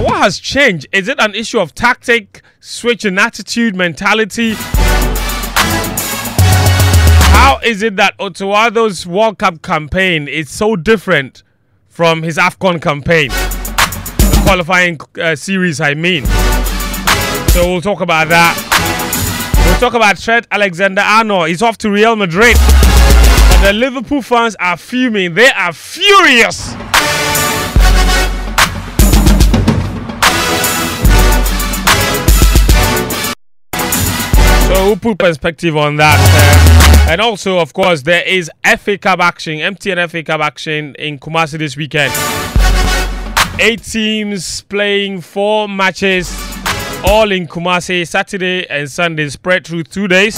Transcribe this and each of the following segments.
what has changed? Is it an issue of tactic, switch in attitude, mentality? How is it that Otuado's World Cup campaign is so different from his AFCON campaign? The qualifying series, I mean. So we'll talk about that. We'll talk about Trent Alexander-Arnold. He's off to Real Madrid. But the Liverpool fans are fuming. They are furious. So we'll put perspective on that. And also, of course, there is FA Cup action, MTN FA Cup action in Kumasi this weekend. 8 teams playing 4 matches, all in Kumasi, Saturday and Sunday, spread through 2 days.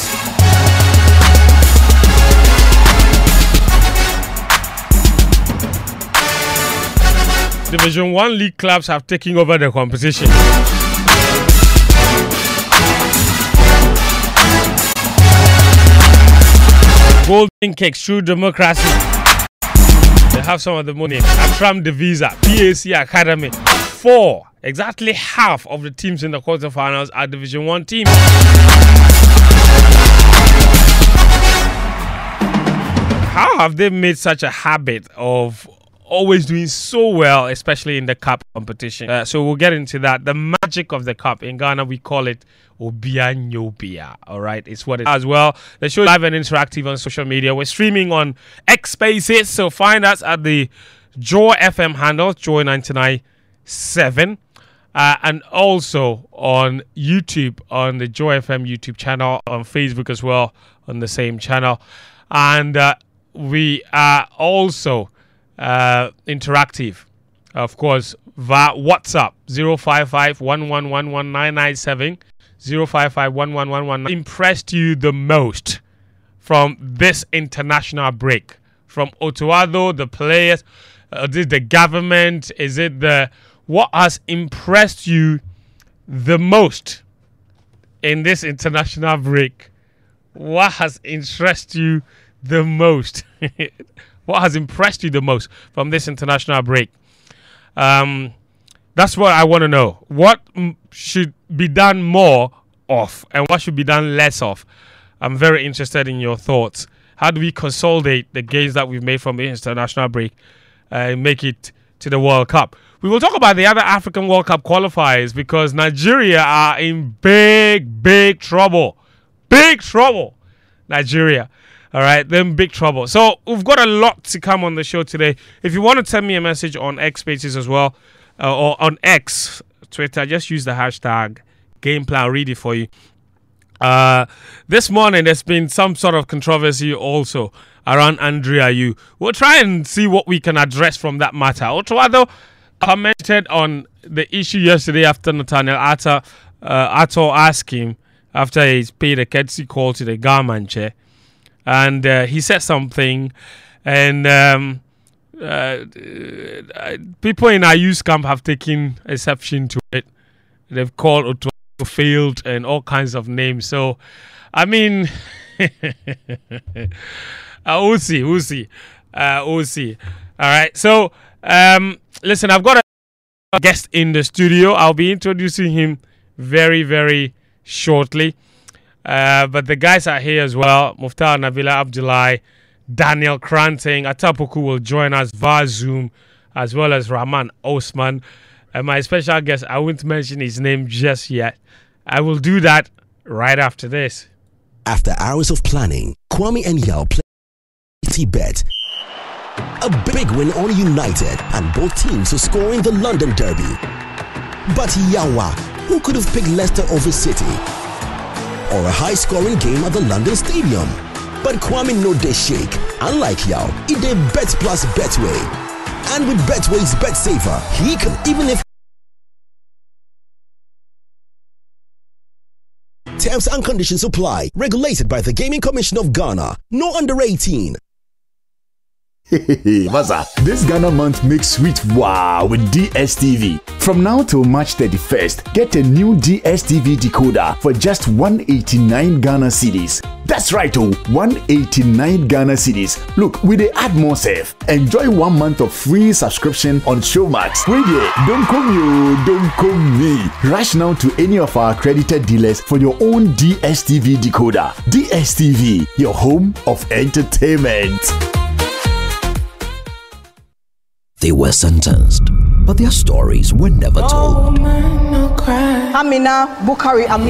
Division 1 league clubs have taken over the competition. Golden Cakes, True Democracy. They have some of the money. Atram Divisa, PAC Academy. 4, exactly half of the teams in the quarterfinals are Division 1 teams. How have they made such a habit of always doing so well, especially in the cup competition? So we'll get into that. The magic of the cup. In Ghana, we call it Obia Nyobia. All right, it's what it is as well. The show is live and interactive on social media. We're streaming on X Spaces, so find us at the Joy FM handle, Joy997, and also on YouTube, on the Joy FM YouTube channel, on Facebook as well, on the same channel. And we are also interactive, of course, via WhatsApp 055-111-1997, 055-111-1997. Impressed you the most from this international break? From Otuado, the players, the government? Is it what has impressed you the most in this international break? What has interested you the most? What has impressed you the most from this international break? That's what I want to know. What should be done more of and what should be done less of? I'm very interested in your thoughts. How do we consolidate the gains that we've made from the international break and make it to the World Cup? We will talk about the other African World Cup qualifiers because Nigeria are in big trouble. Big trouble, Nigeria. All right, then big trouble. So we've got a lot to come on the show today. If you want to send me a message on X Spaces as well, or on X, Twitter, just use the hashtag Gameplan. I'll read it for you. This morning, there's been some sort of controversy also around Andre Ayew. We'll try and see what we can address from that matter. Otuado commented on the issue yesterday after Nathaniel Ato asked him after he's paid a courtesy call to the Garman chair. And he said something, and people in Ayew's camp have taken exception to it. They've called Otuado failed and all kinds of names. So, I mean, we'll see. We'll see. All right. So, listen, I've got a guest in the studio. I'll be introducing him very, very shortly. But the guys are here as well. Muftar Nabila Abdullahi, Daniel Kranting, Atapoku will join us via Zoom, as well as Rahman Osman. And my special guest, I won't mention his name just yet. I will do that right after this. After hours of planning, Kwame and Yao play bet. A big win on United, and both teams will score in the London Derby. But Yawa, who could have picked Leicester over City? Or a high-scoring game at the London Stadium? But Kwame no dey shake. Unlike Yao, it dey Bet Plus Betway. And with Betway's Bet Saver, he can, even if terms and conditions apply. Regulated by the Gaming Commission of Ghana. No under 18. Hey, Maza. This Ghana month makes sweet wow with DSTV. From now till March 31st, get a new DSTV decoder for just 189 Ghana cedis. That's right, 189 Ghana cedis. Look, we dey add more safe. Enjoy 1 month of free subscription on Showmax. Wait there, don't come me. Rush now to any of our accredited dealers for your own DSTV decoder. DSTV, your home of entertainment. They were sentenced, but their stories were never told. Amina Bukari Amin.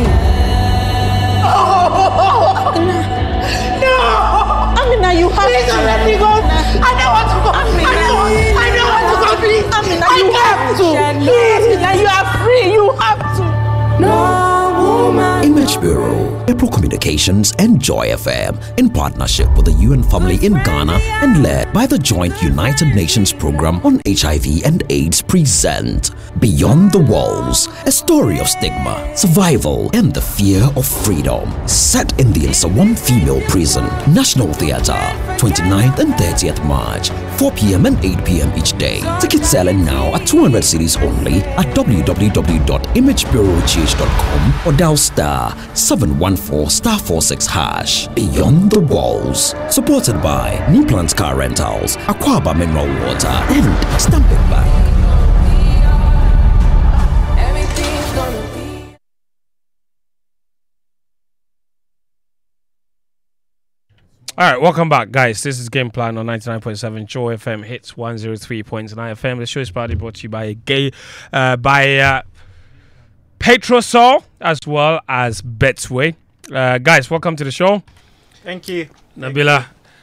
Oh, no! Amina, you have to let me go. I don't want to go. Amina, I don't want to go, please. Amina, you have to. Please, Amina, you are free. You have to. No woman. Image Bureau, April Communications, and Joy FM, in partnership with the UN Family in Ghana and led by the Joint United Nations Program on HIV and AIDS, present Beyond the Walls, a story of stigma, survival, and the fear of freedom. Set in the Nsawam Female Prison, National Theatre, 29th and 30th March, 4 p.m. and 8 p.m. each day. Tickets selling now at 200 cedis only at www.imagebureaugh.com or dial star 714*46#. Beyond the Walls, supported by New Plants Car Rentals, Aquaba Mineral Water, and Stamping Bank. All right, welcome back, guys. This is Game Plan on 99.7 Joy FM, hits 103.9 FM. The show is proudly brought to you by Petrosol as well as Betway. Guys, welcome to the show. Thank you. Nabila.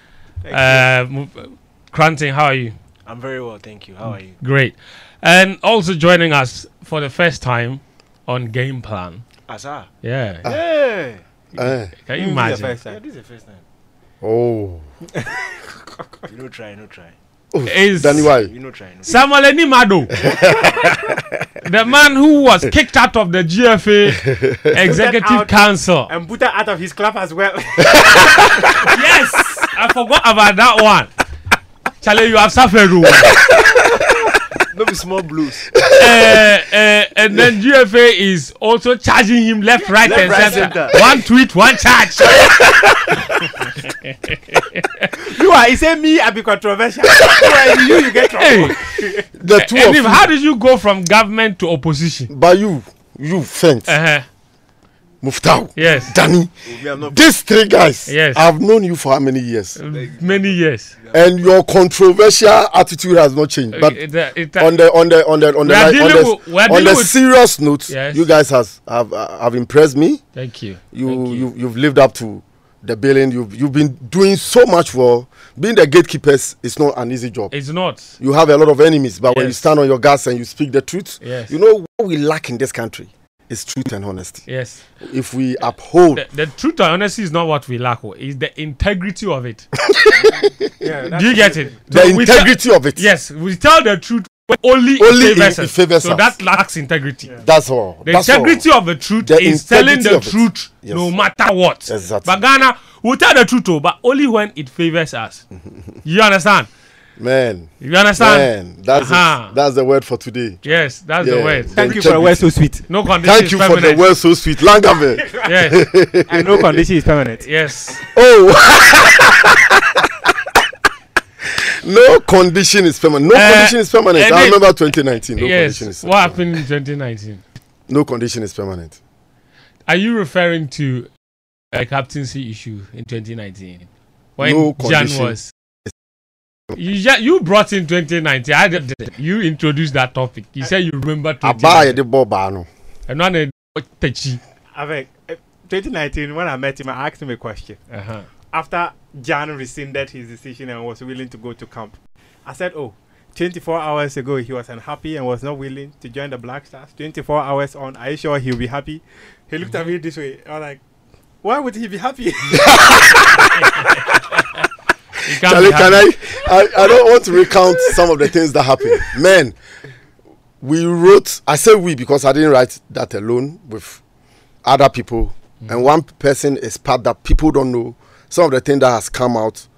Cranting, how are you? I'm very well, thank you. How are you? Great. And also joining us for the first time on Game Plan. Asa. Yeah. Yeah. Can you imagine? This is the first time. Oh. You no try. Is Danny, why? You no try. Samuel Enimado, the man who was kicked out of the GFA Executive Council And put that out of his club as well. Yes, I forgot about that one. Charlie, you have suffered. No be small blues. And then GFA is also charging him left, right, and center. One tweet, one charge. He said me, I be controversial. you get trouble. The two of you. How did you go from government to opposition? By you Fence, Muftau, yes, Danny, these three guys. Yes, I've known you for how many years? Many years. And your controversial attitude has not changed. But on the serious note, yes, you guys have impressed me. Thank you. You've lived up to the billing. You've been doing so much for being the gatekeepers. It's not an easy job. It's not. You have a lot of enemies, but when yes, you stand on your guts and you speak the truth, yes, you know what we lack in this country is truth and honesty. Yes. If we uphold the truth and honesty is not what we lack. It's the integrity of it. Yeah, do you get it? The so integrity of it. Yes, we tell the truth only it us. favors So that lacks integrity. Yeah. That's all. The integrity of the truth is telling the truth no matter what. Exactly. But Ghana, we tell the truth, but only when it favors us. You understand? Man. You understand? Man, that's the word for today. Yes, that's the word. Thank you for the word so sweet. No condition. Thank you for the word so sweet. Langave. Yes. And no condition is permanent. Yes. Oh. No condition is permanent. No condition is permanent. I remember 2019. No condition is permanent. What happened in 2019? No condition is permanent. Are you referring to a captaincy issue in 2019? When no Jan was. You brought in 2019. You introduced that topic. You said you remember 2019. And one Avec 2019, when I met him, I asked him a question. After Jan rescinded his decision and was willing to go to camp, I said, 24 hours ago he was unhappy and was not willing to join the Black Stars. 24 hours on, are you sure he'll be happy? He looked at me this way. I was like, why would he be happy? Charlie, I don't want to recount some of the things that happened. Man, we wrote, I say we because I didn't write that alone, with other people. And one person is part that people don't know. Some of the things that has come out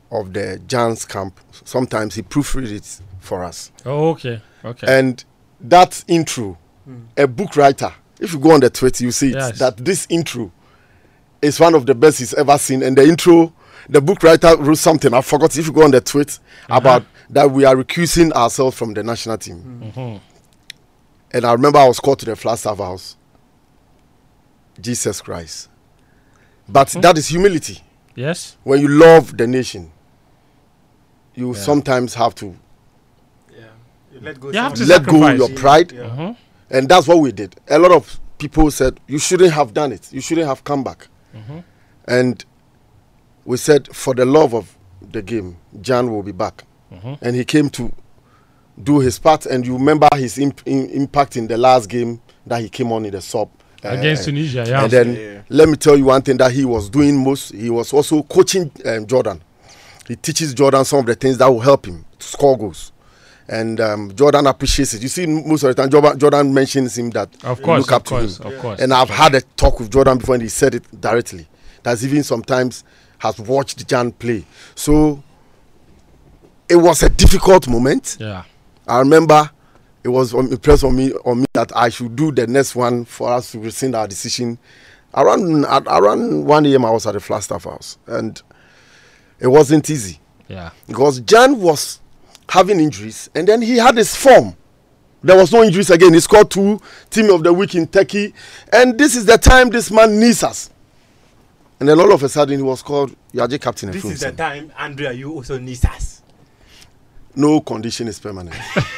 of the Jan's camp. Sometimes he proofread it for us. Oh, okay. Okay. And that intro, a book writer, if you go on the Twitter, you see Yes. it, that this intro is one of the best he's ever seen. And the intro, the book writer wrote something, I forgot, if you go on the tweet, about that we are recusing ourselves from the national team. And I remember I was called to the Flagstaff House. Jesus Christ. But that is humility. Yes. When you love the nation, you sometimes have to You let go. You have to let go sacrifice. your pride. Yeah. And that's what we did. A lot of people said, you shouldn't have done it. You shouldn't have come back. And we said, for the love of the game, Jan will be back. And he came to do his part. And you remember his impact in the last game that he came on in the sub. Against Tunisia, yeah. And then let me tell you one thing that he was doing most. He was also coaching Jordan. He teaches Jordan some of the things that will help him to score goals. And Jordan appreciates it. You see, most of the time, Jordan mentions him that Of course, look up of course, to him. of course. And I've had a talk with Jordan before, and he said it directly. That's even sometimes has watched Jan play. So it was a difficult moment. Yeah. I remember it was impressed on me that I should do the next one for us to rescind our decision. Around 1 a.m. I was at the Flagstaff House, and it wasn't easy Yeah. because Jan was having injuries, and then he had his form. There was no injuries again. He scored 2 Team of the Week in Turkey, and this is the time this man needs us. And then all of a sudden he was called Yaje captain. This is the time, Andrea, you also need us. No condition is permanent.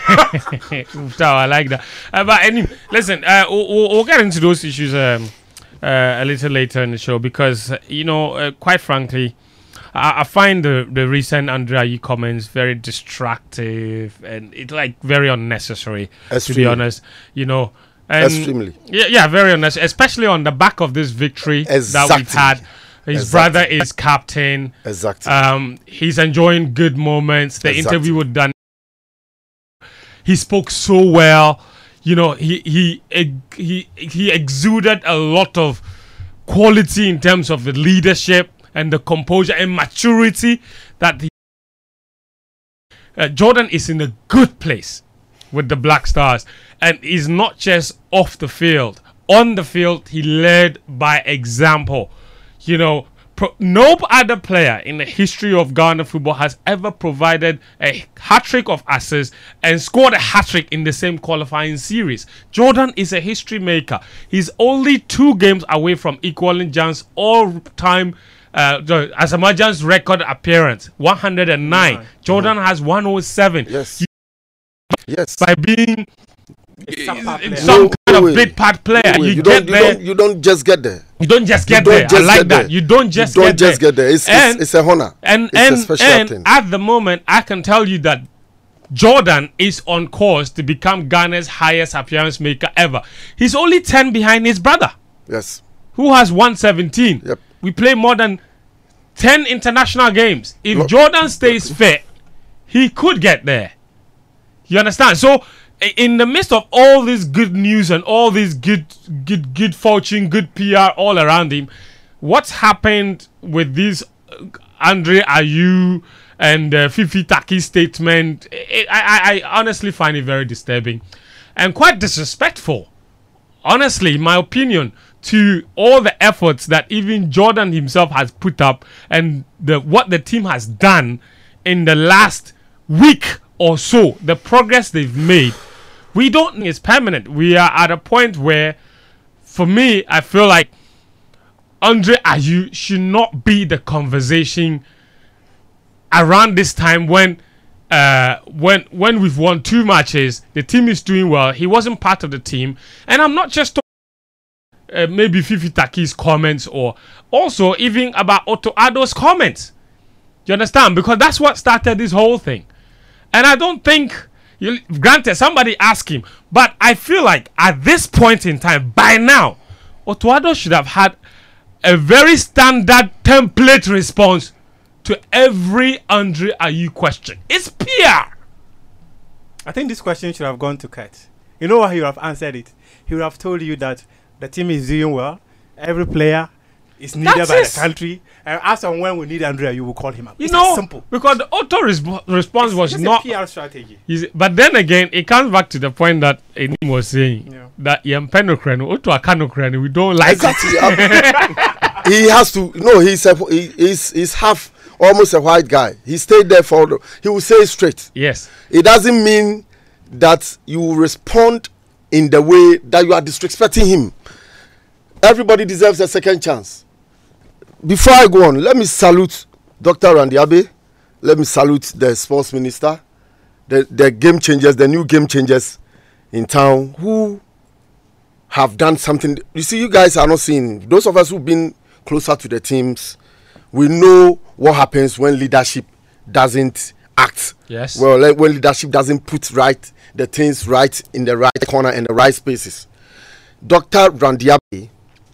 I like that. But anyway, listen, we'll get into those issues a little later in the show because, quite frankly, I find the recent Andrea Ayew comments very distractive and it's like very unnecessary, to be honest. And Extremely. Yeah, very unnecessary, especially on the back of this victory that Exactly. we've had. His Exactly. brother is captain. Exactly. He's enjoying good moments. The Exactly. interview with Dan, he spoke so well. He exuded a lot of quality in terms of the leadership and the composure and maturity that Jordan is in a good place with the Black Stars, and he's not just off the field. On the field, he led by example. No other player in the history of Ghana football has ever provided a hat-trick of assists and scored a hat-trick in the same qualifying series. Jordan is a history maker. He's only 2 games away from equaling Jan's all-time Asamoah's record appearance, 109. Jordan has 107. Yes. Yes. By being Some some kind of big part player, you get there. You don't just get there. You don't just get don't there. I just like get that. there. You don't just You get don't just there. get there. It's a honor. And It's a special thing. at the moment, I can tell you that Jordan is on course to become Ghana's highest appearance maker ever. He's only 10 behind his brother, Yes. who has 117. Yep. We play more than 10 international games. If Look. Jordan stays fit, he could get there. You understand? So, in the midst of all this good news and all this good fortune, good PR all around him, what's happened with this Andre Ayew and Fifi Taki statement? I honestly find it very disturbing and quite disrespectful. Honestly, in my opinion, to all the efforts that even Jordan himself has put up and what the team has done in the last week or so, the progress they've made, we don't think it's permanent. We are at a point where, for me, I feel like Andre Ayew should not be the conversation around this time when we've won 2 matches, the team is doing well. He wasn't part of the team, and I'm not just talking maybe Fifi Taki's comments or also even about Otto Addo's comments. You understand? Because that's what started this whole thing, and I don't think. Granted, somebody asked him, but I feel like at this point in time, by now, Otto Addo should have had a very standard template response to every Andre Ayew question. It's PR. I think this question should have gone to Kurt. You know how he would have answered it? He would have told you that the team is doing well. Every player is needed That's by it. the country, and as and when we need Andrea, you will call him up. You It's know, that simple. because the auto response was It's not. a PR strategy. But then again, it comes back to the point that Enim was saying Yeah. that we don't like Exactly. He has to. No, he's half, almost a white guy. He stayed there he will say it straight. Yes. It doesn't mean that you will respond in the way that you are disrespecting him. Everybody deserves a second chance. Before I go on, let me salute Dr. Randy Abbey. Let me salute the sports minister, the game changers, the new game changers in town who have done something. You see, you guys are not seeing. Those of us who've been closer to the teams, we know what happens when leadership doesn't act. Yes. Well, like when leadership doesn't put the things right in the right corner and the right spaces. Dr. Randy Abbey,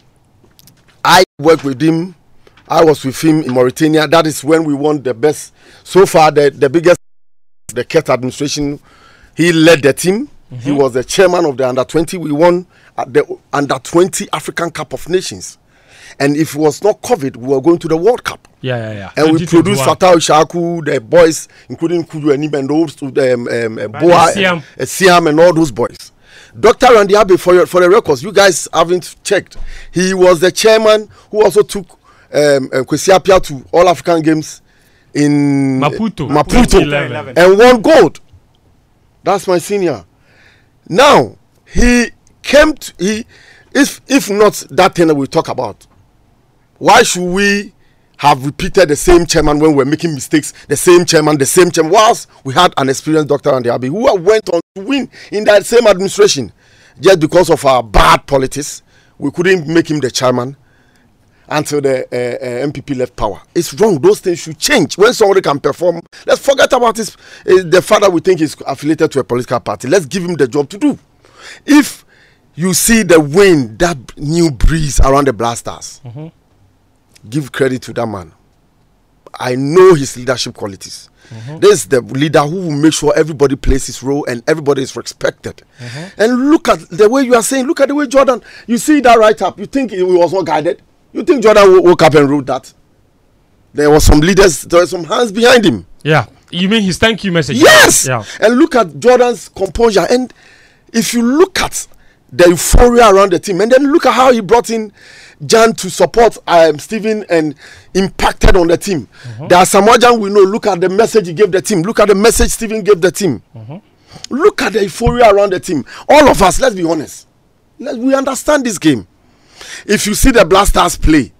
I worked with him. I was with him in Mauritania. That is when we won the best. So far, the biggest, the Ket administration. He led the team. He was the chairman of the under-20. We won at the under-20 African Cup of Nations. And if it was not COVID, we were going to the World Cup. Yeah. And we produced Fatah Ishaku, the boys, including Kudu and Iben, those Boa, Siam, and all those boys. Dr. Randy Abbey, for the records, you guys haven't checked. He was the chairman who also took Kwesi Appiah to All African Games in Maputo 2011. and won gold. That's my senior. Now he came to if not that thing that we talk about, why should we have repeated the same chairman when we're making mistakes? The same chairman. Whilst we had an experienced Dr. Randy Abbey who went on to win in that same administration, just because of our bad politics, we couldn't make him the chairman until the MPP left power. It's wrong. Those things should change. When somebody can perform, let's forget about the father we think is affiliated to a political party. Let's give him the job to do. If you see the wind, that new breeze around the Black Stars, give credit to that man. I know his leadership qualities. This is the leader who will make sure everybody plays his role and everybody is respected. And look at the way you are saying, look at the way Jordan, you see that right up, you think he was not guided? You think Jordan woke up and wrote that? There were some leaders, there were some hands behind him. Yeah. You mean his thank you message? Yes! Yeah. And look at Jordan's composure. And if you look at the euphoria around the team, and then look at how he brought in Jan to support Stephen and impacted on the team. There are some more Jan we know. Look at the message he gave the team. Look at the message Stephen gave the team. Look at the euphoria around the team. All of us, let's be honest. We understand this game. If you see the Black Stars play,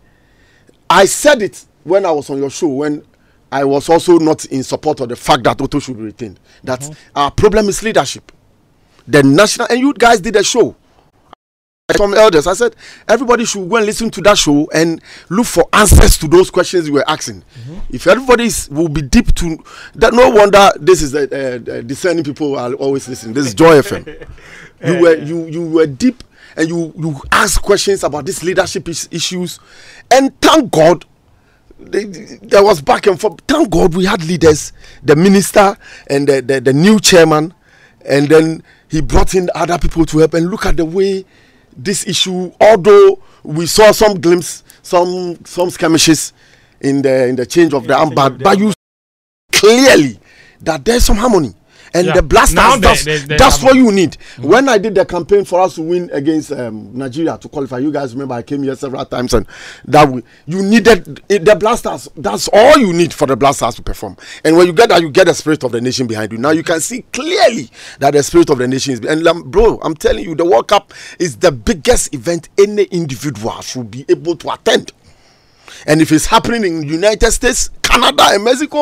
I said it when I was on your show, when I was also not in support of the fact that Otto should be retained. That our problem is leadership. The national, and you guys did a show. Some elders, I said everybody should go and listen to that show and look for answers to those questions you were asking. If everybody will be deep to that, no wonder this is discerning people are always listening. This is Joy FM. You were deep and you asked questions about these leadership issues, and thank God there was back and forth. Thank God we had leaders, the minister and the new chairman, and then he brought in other people to help. And look at the way this issue, although we saw some glimpse, some skirmishes in the change of the armband, but you clearly that there's some harmony. And the Black Stars, that's what you need. When I did the campaign for us to win against Nigeria to qualify, you guys remember I came here several times, and you needed the Black Stars. That's all you need for the Black Stars to perform. And when you get that, you get the spirit of the nation behind you. Now you can see clearly that the spirit of the nation is. And bro, I'm telling you, the World Cup is the biggest event any individual should be able to attend. And if it's happening in the United States, Canada, and Mexico,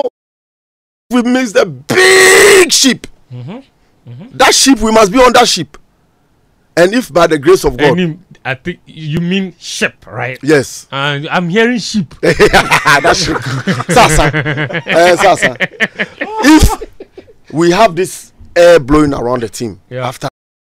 we miss the big ship. That ship, we must be on that ship. And if by the grace of God, I think you mean ship, right? Yes. I'm hearing sheep. That ship. Sasa. If we have this air blowing around the team after,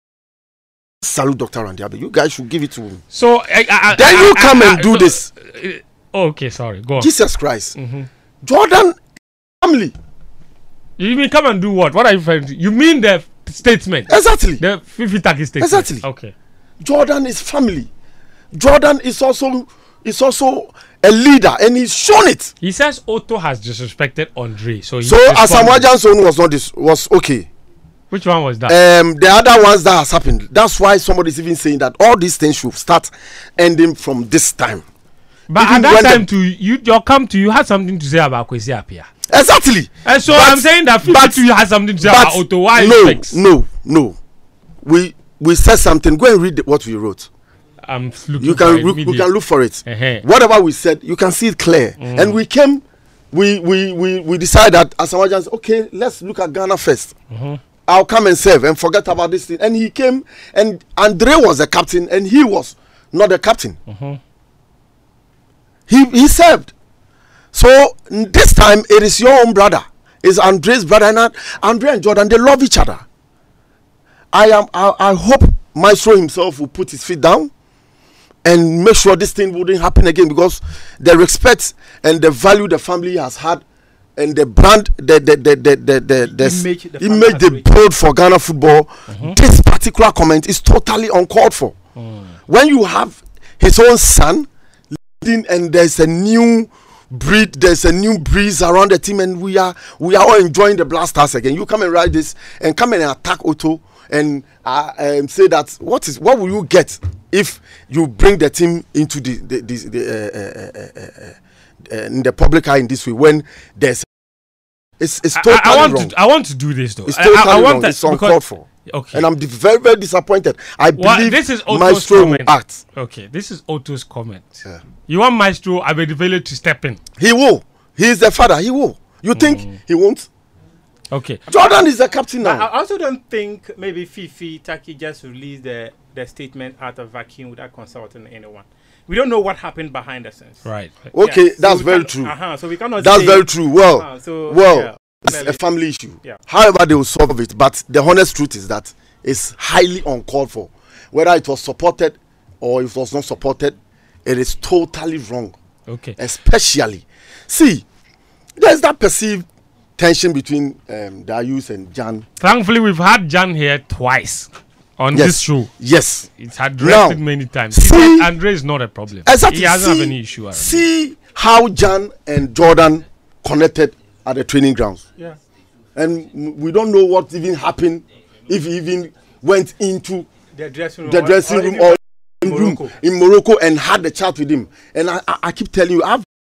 salute Dr. Randy Abbey. You guys should give it to him. So then you come and do this. Okay, sorry. Go on. Jesus Christ. Jordan family. You mean come and do what? What are you referring to? You mean the statement? Exactly. The Fifi Taki statement. Exactly. Okay. Jordan is family. Jordan is also is also a leader, and he's shown it. He says Otto has disrespected Andre. So Asamoah Gyan's was not this, was okay. Which one was that? The other ones that has happened. That's why somebody's even saying that all these things should start ending from this time. But even at that time, you had something to say about Kwesi Appiah. Exactly. And so I'm saying that you had something to say about Otto. Why? No. We said something. Go and read what we wrote. I'm looking you can look for it. Whatever we said, you can see it clear. And we came, we decided that Asamoah Gyan said, okay, let's look at Ghana first. I'll come and serve and forget about this thing. And he came, and Andre was the captain, and he was not the captain. He served. So this time it is your own brother. It's Andre's brother, and Andre and Jordan, they love each other. I hope Maestro himself will put his feet down and make sure this thing wouldn't happen again, because the respect and the value the family has had and the brand, the image they build for Ghana football, this particular comment is totally uncalled for. When you have his own son leading, and there's a new breeze around the team, and we are all enjoying the Blasters again. You come and write this and come and attack Otto and say that what will you get if you bring the team into in the public eye in this way, when there's it's totally wrong. I want to do this though. It's totally wrong. It's uncalled for. Okay. And I'm very, very disappointed. I believe this is Otto's Maestro will comment. act. Okay, this is Otto's comment. Yeah. You want Maestro Abedivele to step in? He will. He is the father. He will. You think he won't? Okay. Jordan is the captain now. I also don't think maybe Fifi Taki just released the statement out of vacuum without consulting anyone. We don't know what happened behind the scenes. Right. Okay, Yeah, that's very true. So we cannot. That's very true. Well, yeah, it's a family issue. Yeah. However, they will solve it. But the honest truth is that it's highly uncalled for. Whether it was supported or it was not supported, it is totally wrong. Okay. Especially, see, there's that perceived tension between Darius and Jan. Thankfully, we've had Jan here twice on this show. Yes. It's addressed it many times. Andre is not a problem. Exactly. He doesn't have any issue. See how Jan and Jordan connected at the training grounds. Yeah. And we don't know what even happened, if he even went into the dressing room or in Morocco and had the chat with him. And I keep telling you,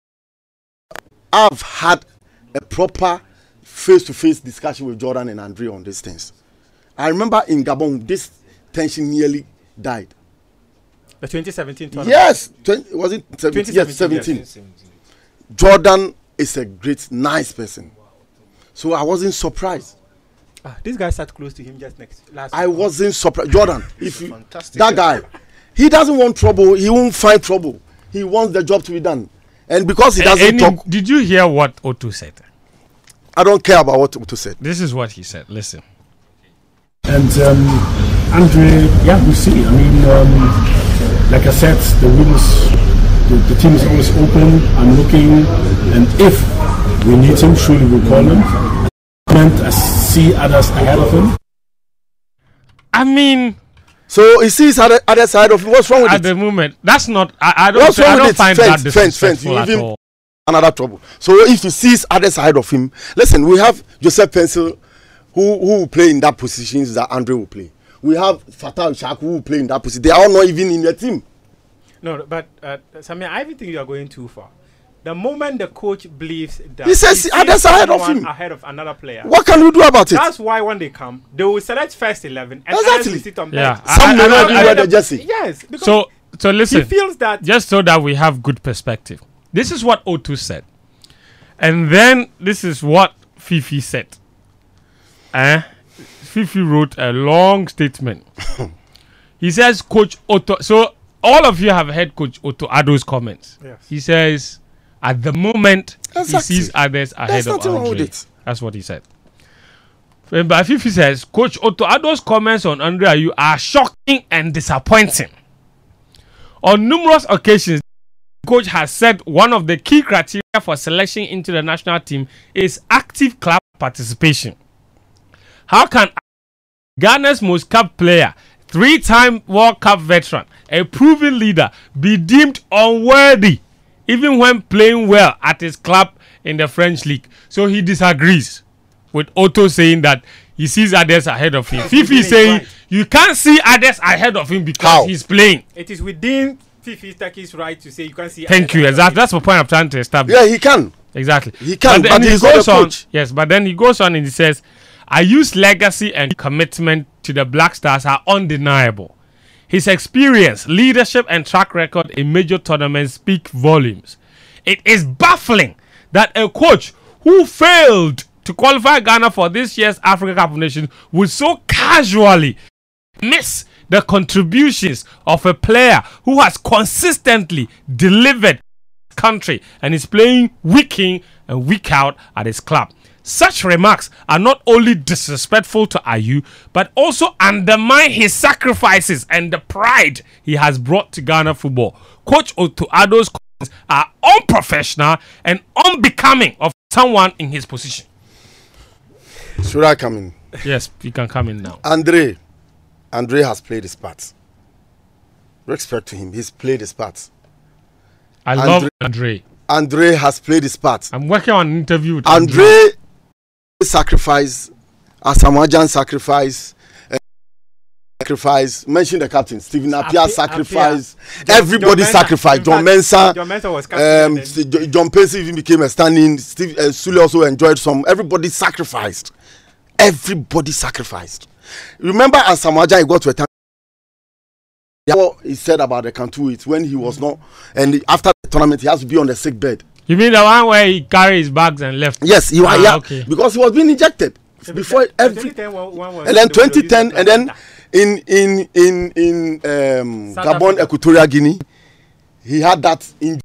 I've had a proper face-to-face discussion with Jordan and Andre on these things. I remember in Gabon, this tension nearly died. The 2017 tournament. Yes, was it 17? Yes, 17. Yes. Jordan is a great, nice person. So I wasn't surprised. This guy sat close to him just last I wasn't surprised. Jordan, that guy, he doesn't want trouble. He won't find trouble. He wants the job to be done. And because he doesn't talk. Did you hear what Otto said? I don't care about what Otto said. This is what he said. Listen. And Andre, yeah, we see. I mean, like I said, the team is always open. I'm looking, and if we need him, surely we'll call him. I see others ahead of him. I mean, so he sees other side of him. What's wrong with it? At the moment, that's not. I don't find that disrespectful at all. Another trouble. So if he sees other side of him, listen, we have Joseph Pencil who will play in that position that Andre will play. We have Fatal Shak who will play in that position. They are not even in the team. No, but Samir, I think you are going too far. The moment the coach believes that he says others ahead of him, ahead of another player, what can we do about it? That's why when they come, they will select first 11 and others will sit on bench. Some may not wear the jersey. Yes. So listen. He feels that just so that we have good perspective. This is what Otto said, and then this is what Fifi said. Fifi wrote a long statement. He says, Coach Otto. So all of you have heard Coach Otto Addo's comments. Yes. He says, at the moment, he sees others ahead of Andre. That's what he said. But Fifi says, Coach Otto Addo's comments on Andre Ayew are shocking and disappointing. On numerous occasions, the coach has said one of the key criteria for selection into the national team is active club participation. How can Ghana's most capped player, 3-time World Cup veteran, a proven leader, be deemed unworthy even when playing well at his club in the French league? So he disagrees with Otto, saying that he sees others ahead of him. Fifi is saying you can't see others ahead of him because he's playing. It is within Fifi Taki's right to say you can't see. Thank you. Exactly. That's the point I'm trying to establish. Yeah, he can. Exactly. He can, but but he he's not goes a on. coach. Yes, but then he goes on and he says, "I use legacy and commitment to the Black Stars are undeniable. His experience, leadership, and track record in major tournaments speak volumes. It is baffling that a coach who failed to qualify Ghana for this year's Africa Cup of Nations would so casually miss the contributions of a player who has consistently delivered country and is playing week in and week out at his club. Such remarks are not only disrespectful to Ayew, but also undermine his sacrifices and the pride he has brought to Ghana football. Coach Otto Addo's comments are unprofessional and unbecoming of someone in his position." Should I come in? Yes, you can come in now. Andre has played his part. Respect to him. He's played his part. I love Andre. Andre has played his part. I'm working on an interview with Andre sacrifice, Asamoah Gyan sacrifice, mention the captain, Stephen Appiah sacrifice, everybody sacrificed. John Mensah was John Pacey even became a standing. Sule also enjoyed some. Everybody sacrificed. Remember, Asamoah Gyan got to a time. What he said about the Cantu, it's when he was not, and after the tournament he has to be on the sick bed. You mean the one where he carried his bags and left? Yes, okay. Because he was being injected before every. And then 2010, and then in Gabon, Equatorial Guinea, he had that in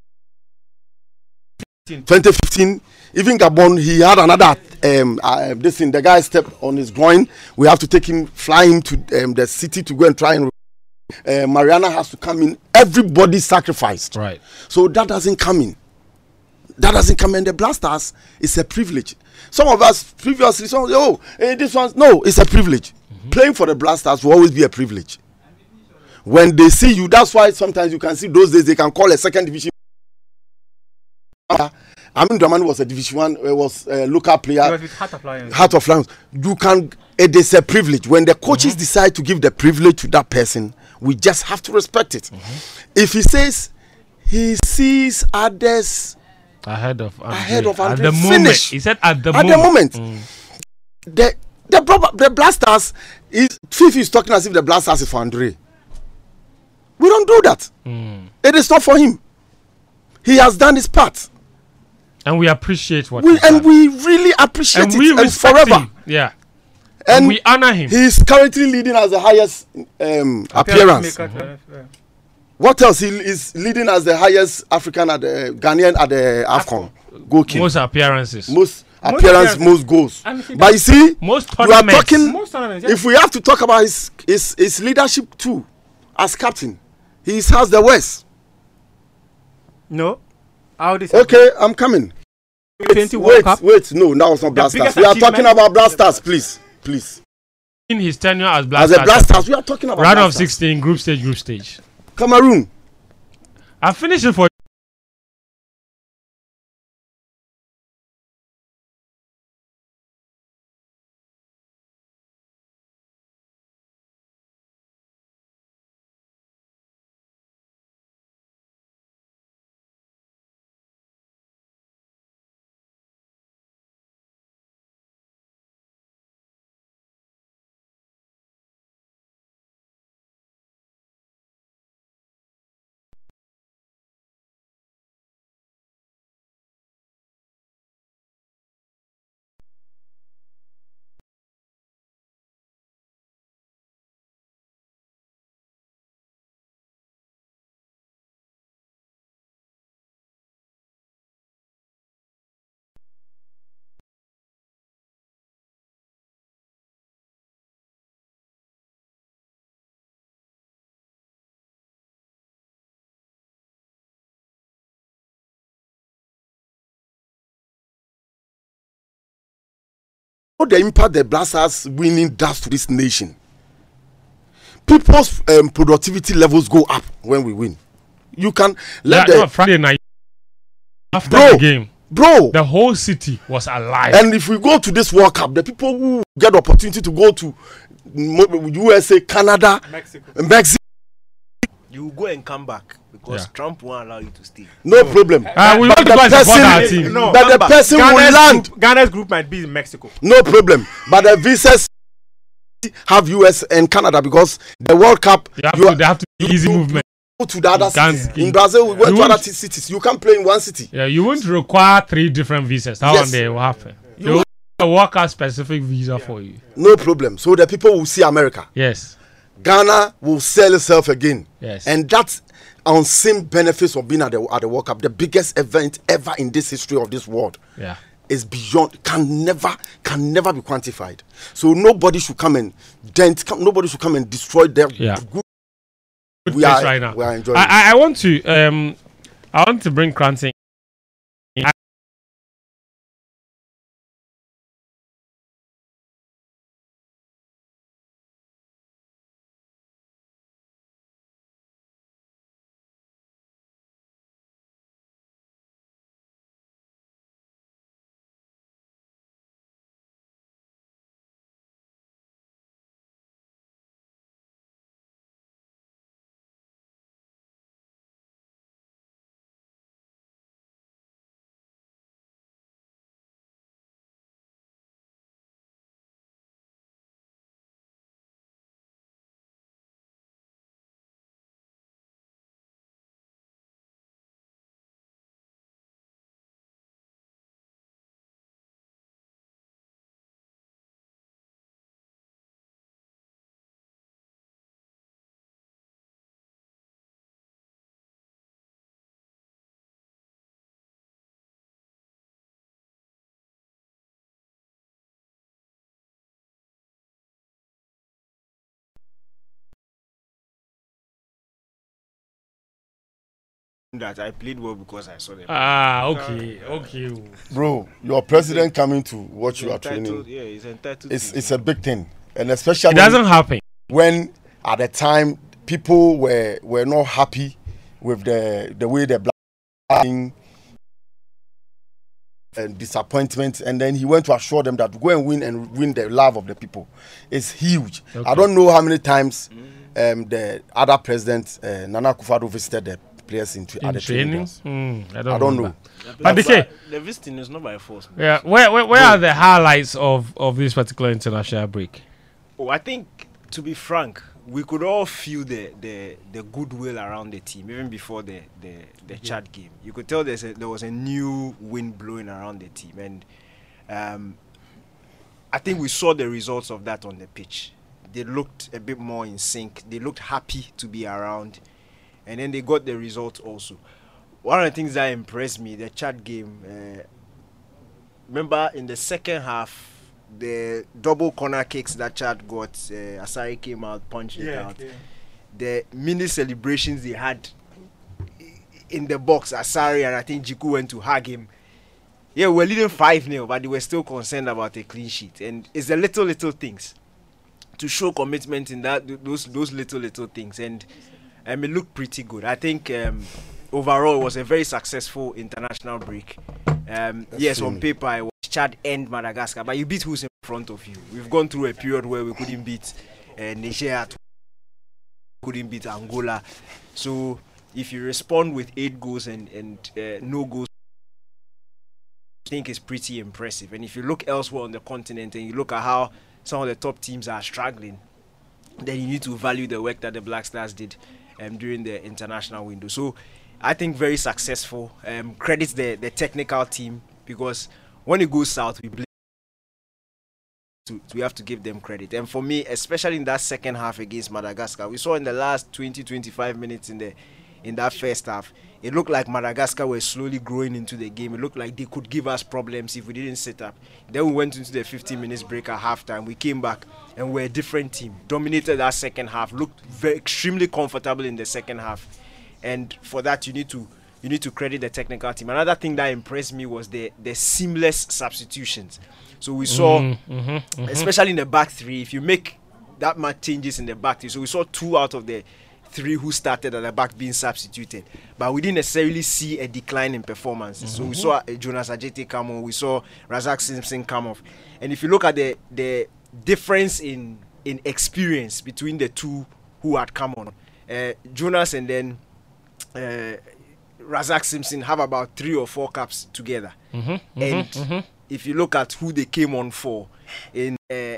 2015. Even Gabon, he had another this thing. The guy stepped on his groin. We have to fly him to the city to go and try and. Mariana has to come in. Everybody sacrificed. Right. So that doesn't come in. And the Black Stars is a privilege. Some of us previously, this one's no, it's a privilege. Playing for the Black Stars will always be a privilege. When they see you, that's why sometimes you can see those days they can call a second division. Amin Dramani was a Division 1, was a local player. Was with Heart of Lions. It is a privilege. When the coaches decide to give the privilege to that person, we just have to respect it. If he says he sees others ahead of Andre, at the moment, he said at the moment. The Black Stars Fifi is talking as if the Black Stars is for Andre. We don't do that. It is not for him. He has done his part. And we appreciate what we really appreciate it. We respect forever. Him. Yeah. And we honor him. He is currently leading as the highest appearance. What else? He is leading as the highest African at the Ghanaian at the AFCON goalkeeper. Most appearances. Most goals. But you see, most we are talking. If we have to talk about his leadership too, as captain, he has the worst. No. Okay, I'm coming. Wait, no, now it's not Black Stars. We are talking about Black Stars, please. In his tenure as Black Stars, we are talking about round of 16, group stage. Cameroon. I finished it for the impact the Black Stars winning does to this nation. people's productivity levels go up when we win. You can let Friday night after the game, bro, the whole city was alive. And if we go to this World Cup, the people who get the opportunity to go to USA, Canada, Mexico, you go and come back because Trump won't allow you to stay. No problem. We want to go and support our team. But the person will land. Ghana's group might be in Mexico. No problem. But the visas have US and Canada because the World Cup, they have to be easy movement. To the other cities. In Brazil, we went to other cities. You can't play in one city. Yeah, you won't require 3 different visas. That one day will happen. You will work out specific visa for you. No problem. So the people will see America. Yes. Ghana will sell itself again. Yes. And that's unseen benefits of being at the World Cup. The biggest event ever in this history of this world. Yeah. Is beyond, can never be quantified. So nobody should come and nobody should come and destroy their good. We are right now. We are enjoying. I want to bring Kranting. That I played well because I saw them. Okay. Bro, your president coming to watch you are training. Yeah, he's entitled. It's a big thing, and especially it doesn't happen when at the time people were not happy with the way the black and disappointment, and then he went to assure them that go and win the love of the people. It's huge. Okay. I don't know how many times the other president Nana Akufo-Addo visited the players in training. I don't know. But the visiting is not by force. Yeah, where are the highlights of this particular international break? Oh, I think, to be frank, we could all feel the goodwill around the team even before the Chad game. You could tell there was a new wind blowing around the team, and I think we saw the results of that on the pitch. They looked a bit more in sync. They looked happy to be around. And then they got the result also. One of the things that impressed me, the Chad game, remember in the second half, the double corner kicks that Chad got, Asari came out, punched it out. Yeah. The mini celebrations they had in the box, Asari and I think Jiku went to hug him. Yeah, we're leading 5-0, but they were still concerned about a clean sheet. And it's the little things to show commitment in those little things. And it looked pretty good. I think overall it was a very successful international break. Yes, on paper it was Chad and Madagascar, but you beat who's in front of you. We've gone through a period where we couldn't beat Niger, couldn't beat Angola. So if you respond with 8 goals and no goals, I think it's pretty impressive. And if you look elsewhere on the continent and you look at how some of the top teams are struggling, then you need to value the work that the Black Stars did during the international window. So I think very successful. Credits the technical team, because when it goes south, we have to give them credit. And for me, especially in that second half against Madagascar, we saw in the last 20-25 minutes in that first half, it looked like Madagascar were slowly growing into the game. It looked like they could give us problems if we didn't set up. Then we went into the 15 minutes break at halftime. We came back and we're a different team. Dominated that second half. Looked extremely comfortable in the second half. And for that, you need to credit the technical team. Another thing that impressed me was the seamless substitutions. So we saw, especially in the back three, if you make that much changes in the back. So we saw 2 out of the 3 who started at the back being substituted, but we didn't necessarily see a decline in performances. So we saw Jonas Ajeti come on, we saw Razak Simpson come off, and if you look at the difference in experience between the 2 who had come on, Jonas and then Razak Simpson have about 3 or 4 caps together. And if you look at who they came on for in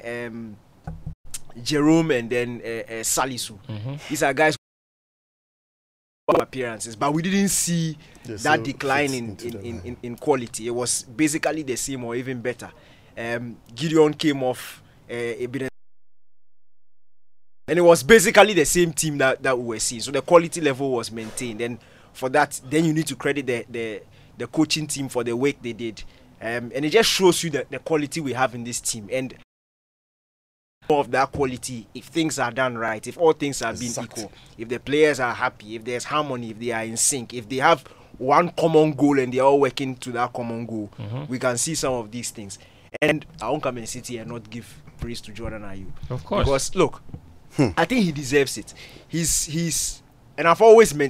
Jerome and then Salisu, these are guys who appearances, but we didn't see that decline in quality. It was basically the same or even better. Gideon came off a bit, and it was basically the same team that we were seeing. So the quality level was maintained, and for that, then you need to credit the coaching team for the work they did. And it just shows you the quality we have in this team, and more of that quality if things are done right, if all things are being equal, if the players are happy, if there's harmony, if they are in sync, if they have one common goal and they're all working to that common goal, we can see some of these things. And I won't come in City and not give praise to Jordan Ayew. Of course. Because look, I think he deserves it. He's and I've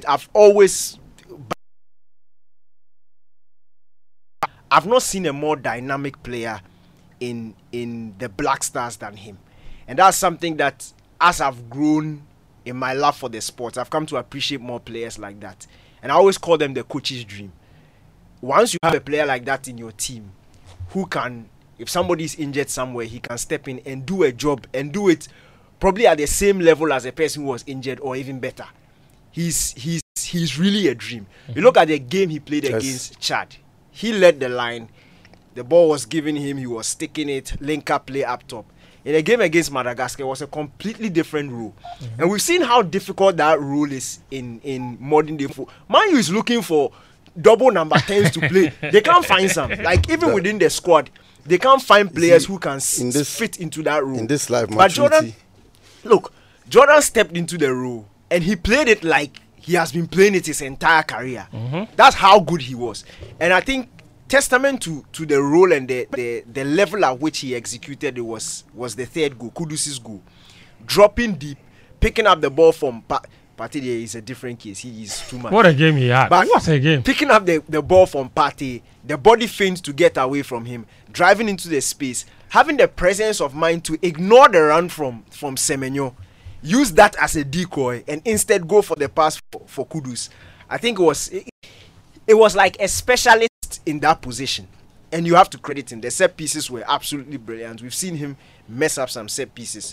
not seen a more dynamic player in the Black Stars than him. And that's something that, as I've grown in my love for the sport, I've come to appreciate more players like that. And I always call them the coach's dream. Once you have a player like that in your team, who can, if somebody's injured somewhere, he can step in and do a job and do it probably at the same level as a person who was injured or even better. He's really a dream. You look at the game he played against Chad. He led the line. The ball was given him. He was sticking it. Link up play up top. In a game against Madagascar, it was a completely different role. And we've seen how difficult that role is in modern day football. Man U is looking for double number 10s to play. They can't find some. Like, even within the squad, they can't find players who can fit into that role. In this life, but Jordan stepped into the role and he played it like he has been playing it his entire career. That's how good he was. And I think testament to the role and the level at which he executed it was the third goal, Kudus's goal. Dropping deep, picking up the ball from Partey is a different case. He is too much. What a game he had. But what a game. Picking up the ball from Partey, the body feint to get away from him, driving into the space, having the presence of mind to ignore the run from Semenyo, use that as a decoy and instead go for the pass for Kudus. I think it was like a specialist in that position, and you have to credit him. The set pieces were absolutely brilliant. We've seen him mess up some set pieces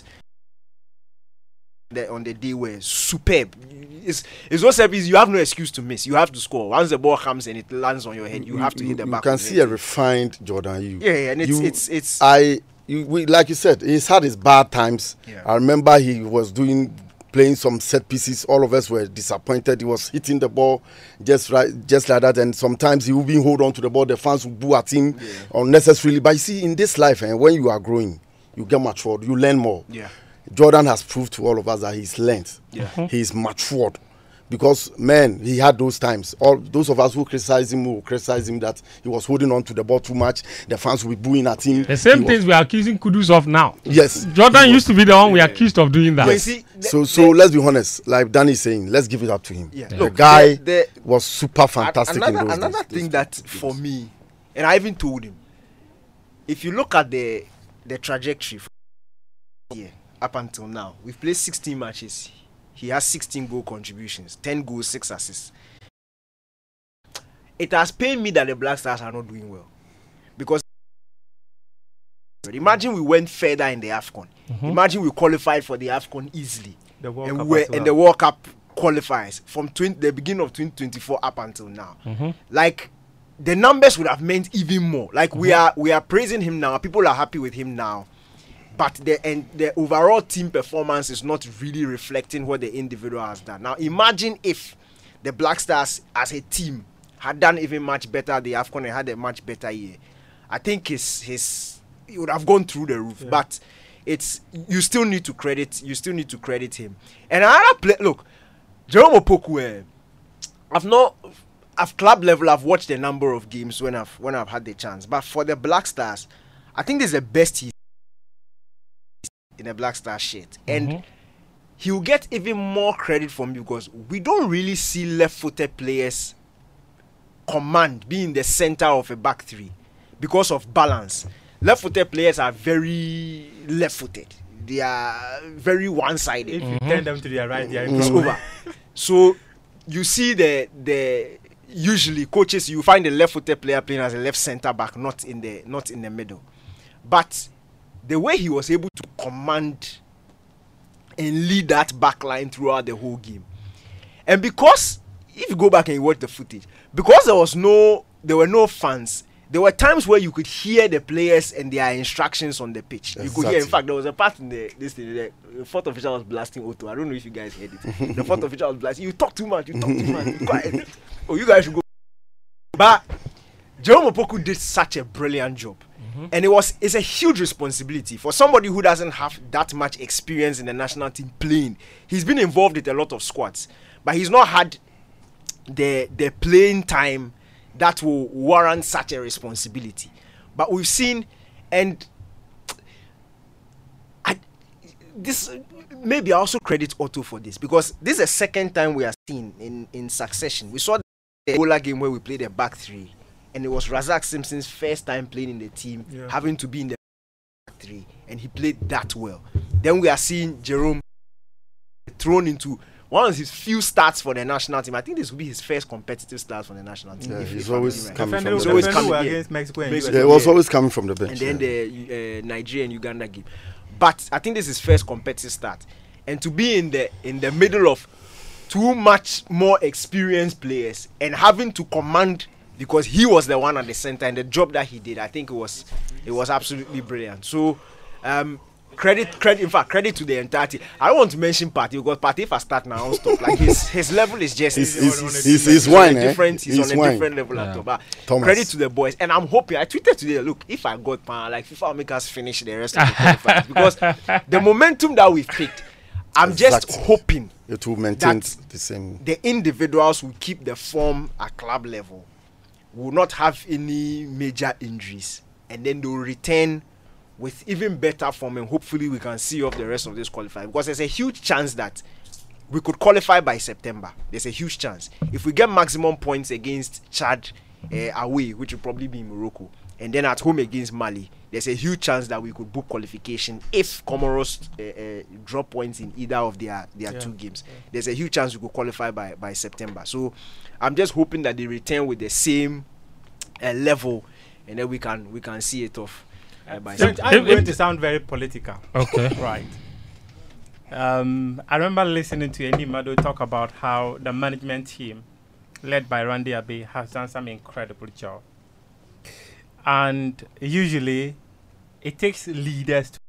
on the day were superb. It's not set piece. You have no excuse to miss. You have to score. Once the ball comes and it lands on your head, you have to hit the back. You can see a refined Jordan Ayew. Yeah, and it's like you said, he's had his bad times. Yeah. I remember he was playing some set pieces. All of us were disappointed. He was hitting the ball just like that, and sometimes he would even hold on to the ball. The fans would boo at him unnecessarily. But you see, in this life, when you are growing, you get matured, you learn more. Yeah. Jordan has proved to all of us that he's learned. Yeah. He's matured. Because, man, he had those times. All those of us who criticize him that he was holding on to the ball too much. The fans will be booing at him. The same things we are accusing Kudus of now. Yes. Jordan used to be the one we accused of doing that. Yes. So let's be honest. Like Danny is saying, let's give it up to him. Yeah. The guy was super fantastic in those days. Another thing that, for me, and I even told him, if you look at the trajectory from here up until now, we've played 16 matches. He has 16 goal contributions, 10 goals, 6 assists. It has pained me that the Black Stars are not doing well. Because imagine we went further in the AFCON. Imagine we qualified for the AFCON easily. The World Cup qualifiers from the beginning of 2024 up until now. Like, the numbers would have meant even more. Like, we are praising him now. People are happy with him now. But the overall team performance is not really reflecting what the individual has done. Now, imagine if the Black Stars as a team had done even much better at the AFCON and had a much better year. I think he would have gone through the roof. Yeah. But you still need to credit him. And another play, look, Jerome Opoku, I've club level, I've watched a number of games when I've had the chance. But for the Black Stars, I think this is the best in a Black Star shirt. And he will get even more credit from me because we don't really see left-footed players command being the center of a back three because of balance. Left-footed players are very left-footed. They are very one-sided. If you turn them to their right, they are It's over. So you see the usually coaches, you find the left-footed player playing as a left center back, not in the middle. But the way he was able to command and lead that back line throughout the whole game, and because if you go back and you watch the footage, because there were no fans, there were times where you could hear the players and their instructions on the pitch. Exactly. You could hear. In fact, there was a part in the fourth official was blasting Otto. I don't know if you guys heard it. The fourth official was blasting. You talk too much. You talk too much. You quiet. Oh, you guys should go. But Jerome Opoku did such a brilliant job. And it's a huge responsibility for somebody who doesn't have that much experience in the national team playing. He's been involved with a lot of squads, but he's not had the playing time that will warrant such a responsibility. But we've seen, and maybe I also credit Otto for this, because this is the second time we are seeing in succession. We saw the Angola game where we played a back three, and it was Razak Simpson's first time playing in the team, having to be in the back three, and he played that well. Then we are seeing Jerome thrown into one of his few starts for the national team. I think this will be his first competitive start for the national team. Yeah, he's always coming from He's the always bench. coming against Mexico and Yeah, it was always coming from the bench. And then the Nigeria and Uganda game. But I think this is his first competitive start, and to be in the middle of too much more experienced players and having to command, because he was the one at the center, and the job that he did, I think it was absolutely brilliant. So credit to the entire team. I don't want to mention Partey, because Partey, if I start now, I'll stop. Like his level is just he's wine, he's on a different level at top. But credit to the boys, and I'm hoping. I tweeted today, look, if I got like FIFA will make us finish the rest of the qualifiers, because the momentum that we've picked, I'm just hoping it will maintain the same. The individuals will keep the form at club level, will not have any major injuries, and then they will return with even better form, and hopefully we can see off the rest of this qualifier, because there's a huge chance that we could qualify by September. There's a huge chance if we get maximum points against Chad away, which will probably be in Morocco, and then at home against Mali. There's a huge chance that we could book qualification if Comoros drop points in either of their two games. There's a huge chance we could qualify by September. So I'm just hoping that they return with the same level, and then we can see it off. I'm going to sound very political. Okay. Right. I remember listening to Andy Mado talk about how the management team, led by Randy Abbey, has done some incredible job. And usually, it takes leaders to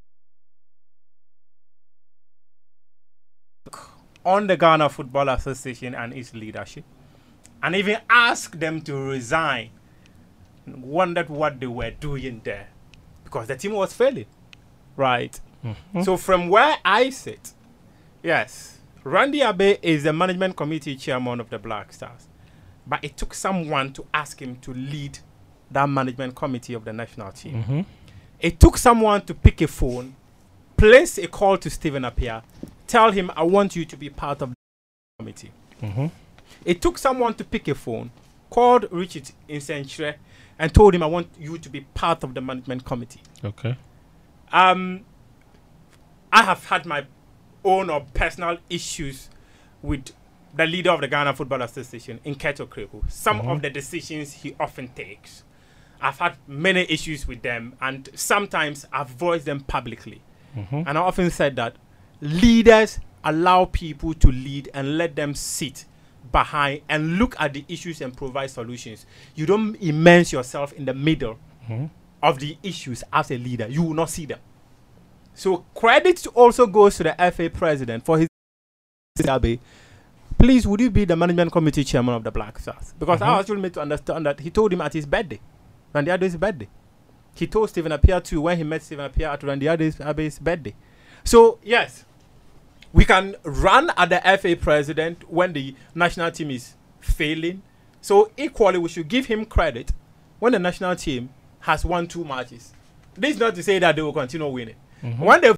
on the Ghana Football Association and its leadership, and even ask them to resign. Wondered what they were doing there, because the team was failing, right? So from where I sit, yes, Randy Abbey is the management committee chairman of the Black Stars, but it took someone to ask him to lead that management committee of the national team. It took someone to pick a phone, place a call to Stephen Appiah, tell him, I want you to be part of the committee. It took someone to pick a phone, called Richard Insenchre, and told him, I want you to be part of the management committee. Okay. I have had my own or personal issues with the leader of the Ghana Football Association, Nketo Kreku. Some of the decisions he often takes, I've had many issues with them, and sometimes I've voiced them publicly. And I often said that leaders allow people to lead and let them sit behind and look at the issues and provide solutions. You don't immerse yourself in the middle of the issues as a leader. You will not see them. So credit also goes to the FA president for his Abbey. Please, would you be the management committee chairman of the Black Stars? Because I was actually made to understand that he told him at his birthday, Randy Abbey's birthday. He told Stephen Appiah too when he met Stephen Appiah at Randy Abbey's birthday. So yes, we can run at the FA president when the national team is failing. So equally, we should give him credit when the national team has won 2 matches. This is not to say that they will continue winning. When they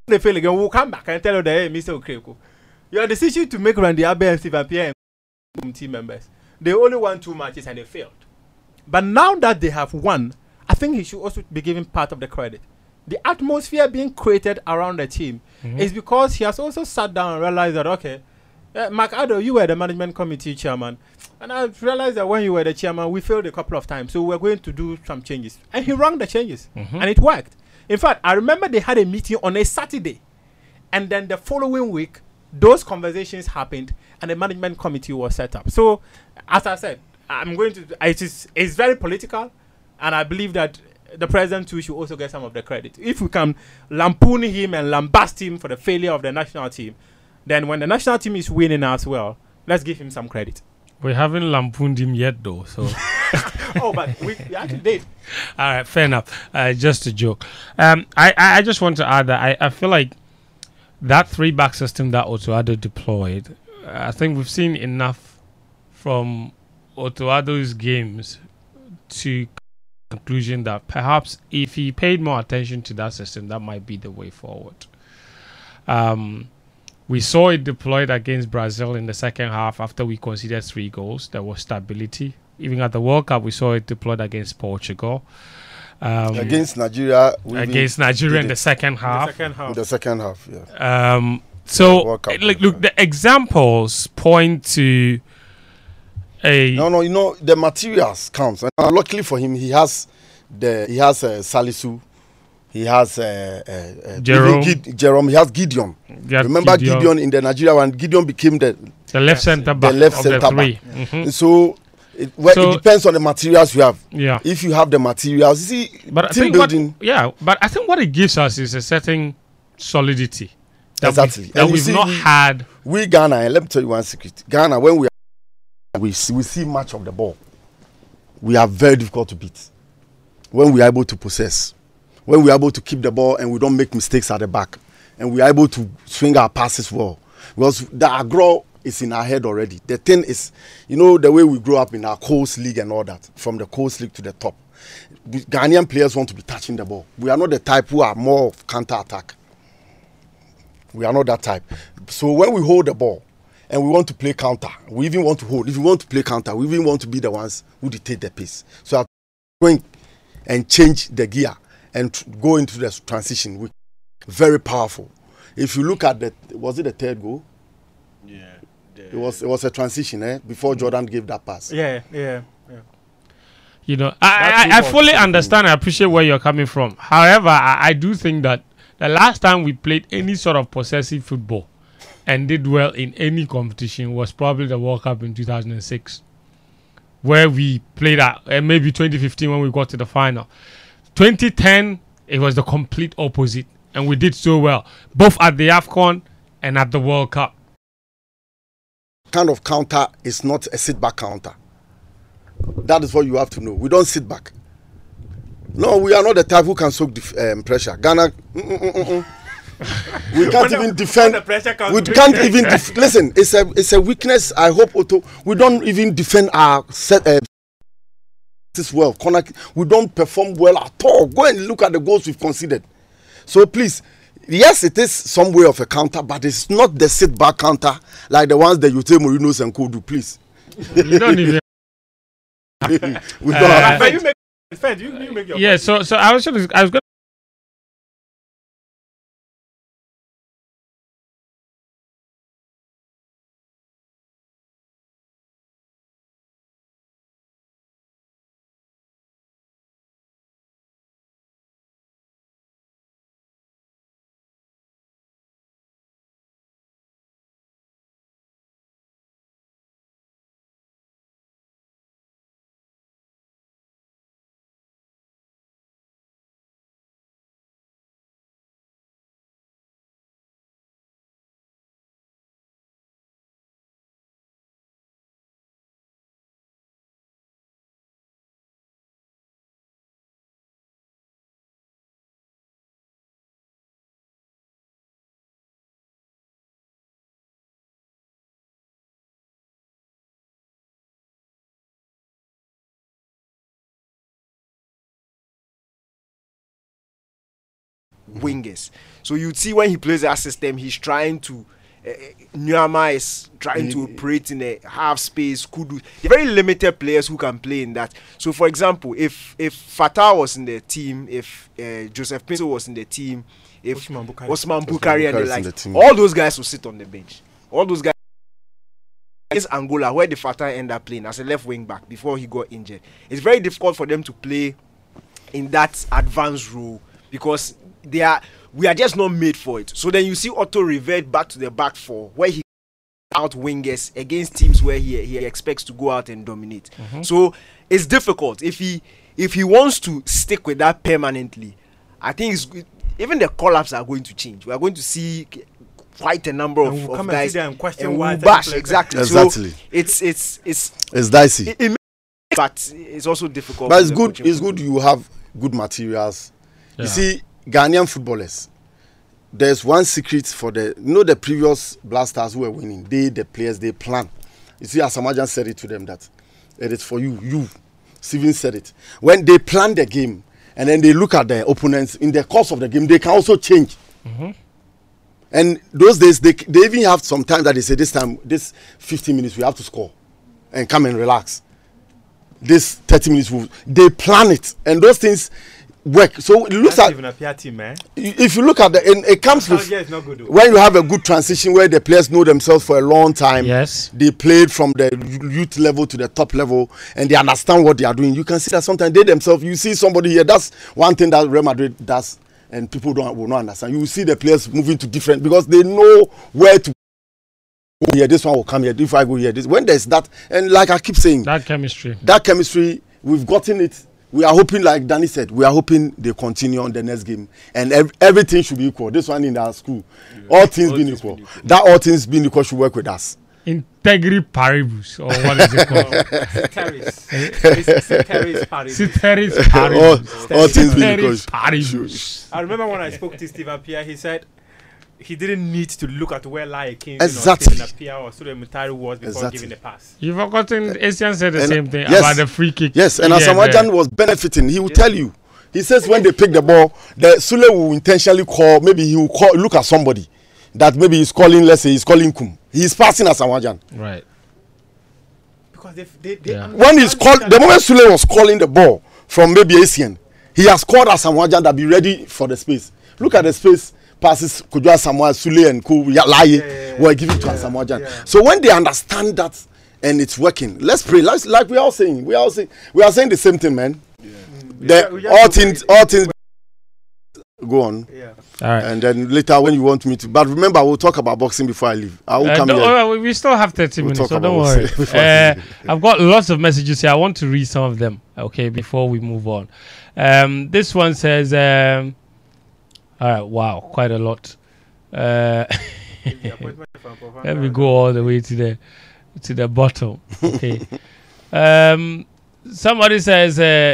they fail again, we'll come back and tell you that, hey, Mr. Okreko, your decision to make Randy Abe and Steve Pierre team members, they only won 2 matches and they failed. But now that they have won, I think he should also be given part of the credit. The atmosphere being created around the team is because he has also sat down and realized that, okay, Mark Addo, you were the management committee chairman, and I realized that when you were the chairman, we failed a couple of times, so we're going to do some changes. And he ran the changes, and it worked. In fact, I remember they had a meeting on a Saturday, and then the following week, those conversations happened, and the management committee was set up. So, as I said, it's very political, and I believe that the president too should also get some of the credit. If we can lampoon him and lambast him for the failure of the national team, then when the national team is winning as well, let's give him some credit. We haven't lampooned him yet, though. So. Oh, but we actually did. All right, fair enough. Just a joke. I just want to add that I feel like that 3-back system that Otto Addo deployed, I think we've seen enough from Otto Addo's games to conclusion that perhaps if he paid more attention to that system, that might be the way forward. We saw it deployed against Brazil in the second half after we conceded 3 goals. There was stability. Even at the World Cup, we saw it deployed against Portugal. Against Nigeria. Against Nigeria in the second half. In the second half, yeah. So, look, the examples point to a... No, you know, the materials counts. And luckily for him, he has Salisu. He has Jerome. He has Gideon. Remember Gideon in the Nigeria one? Gideon became the left centre back. The left centre back. So it depends on the materials you have. Yeah. If you have the materials, you see, but team building. But I think what it gives us is a certain solidity. Exactly. That we've not had. We Ghana, and let me tell you one secret. Ghana, when we see much of the ball, we are very difficult to beat. When we are able to possess. When we are able to keep the ball and we don't make mistakes at the back, and we are able to swing our passes well, because the aggro is in our head already. The thing is, you know, the way we grew up in our coast league and all that, from the coast league to the top, Ghanaian players want to be touching the ball. We are not the type who are more of counter-attack. We are not that type. So when we hold the ball and we want to play counter, we even want to hold. If we want to play counter, we even want to be the ones who dictate the pace. So I'm going and change the gear and go into the transition. Very powerful. If you look at was it the third goal? Yeah. It was a transition, before Jordan gave that pass. Yeah. You know, I fully understand. I appreciate where you're coming from. However, I do think that the last time we played any sort of possessive football and did well in any competition was probably the World Cup in 2006, where we played at maybe 2015 when we got to the final. 2010, it was the complete opposite, and we did so well, both at the AFCON and at the World Cup. Kind of counter is not a sit-back counter. That is what you have to know. We don't sit back. No, we are not the type who can soak pressure. Ghana, we can't even defend. We can't even listen. It's a weakness. I hope Otto. We don't even defend our set. This well, we don't perform well at all. Go and look at the goals we've conceded. So please, yes, it is some way of a counter, but it's not the sit-back counter like the ones that Jose Mourinho and co do. Please, you don't even. We don't have You make your point. So I was going wingers. So you'd see when he plays that system, he's trying to. Nyama is trying to operate in a half space. Kudu, very limited players who can play in that. So, for example, if Fatah was in the team, if Joseph Pinto was in the team, if Osman Bukari and the like, all those guys will sit on the bench. All those guys. It's Angola, where the Fatah ended up playing as a left wing back before he got injured. It's very difficult for them to play in that advanced role because we are just not made for it. So then you see Otto revert back to the back four where he out wingers against teams where he expects to go out and dominate. So it's difficult. If he wants to stick with that permanently, I think even the call-ups are going to change. We are going to see quite a number of guys and we'll bash exactly. So it's dicey. But it's also difficult. But it's good. It's good you have good materials. You see, Ghanaian footballers, there's one secret for the previous Black Stars who were winning. The players, they plan. You see, Asamajan said it to them that it is for you. You, Steven said it. When they plan the game and then they look at the opponents in the course of the game, they can also change. And those days, they even have some time that they say this 15 minutes we have to score and come and relax. This 30 minutes, they plan it. And those things work. So it looks at even a PR team, man. If you look at it comes with when you have a good transition where the players know themselves for a long time. Yes, they played from the youth level to the top level and they understand what they are doing. You can see that sometimes they themselves, you see somebody here. That's one thing that Real Madrid does, and people will not understand. You will see the players moving to different because they know where to go here. This one will come here. If I go here, this when there's that, and like I keep saying, that chemistry, we've gotten it. We are hoping, like Danny said, we are hoping they continue on the next game. And everything should be equal. This one in our school. All things being equal. That all things being equal should work with us. Integrity paribus. Or what is it called? Ceteris paribus. All things being equal. I remember when I spoke to Steve Appiah, he said he didn't need to look at where Laie King or Stephen Appiah or Sule Mutari was before giving the pass. You've forgotten Asian said the same thing about the free kick. Yes, and Asamajan was benefiting. He will tell you. He says when they pick the ball, the Sule will intentionally call, maybe he will look at somebody that maybe he's calling, let's say he's calling Kum. He's passing Asamajan. Right. Because they when he's called, the moment Sule was calling the ball from maybe Asian, he has called Asamajan that be ready for the space. Look at the space. Passes Kujua Samoa, Sule and Laie were giving to Asamoah. So when they understand that and it's working, let's pray. Like we are saying the same thing, man. All things go on. All right. And then later when you want me to, but remember we'll talk about boxing before I leave. I will come here. We still have 30 minutes, so don't worry. I've got lots of messages here. I want to read some of them, okay, before we move on. This one says. All right, wow, quite a lot. Let me go all the way to the bottom. Okay. Somebody says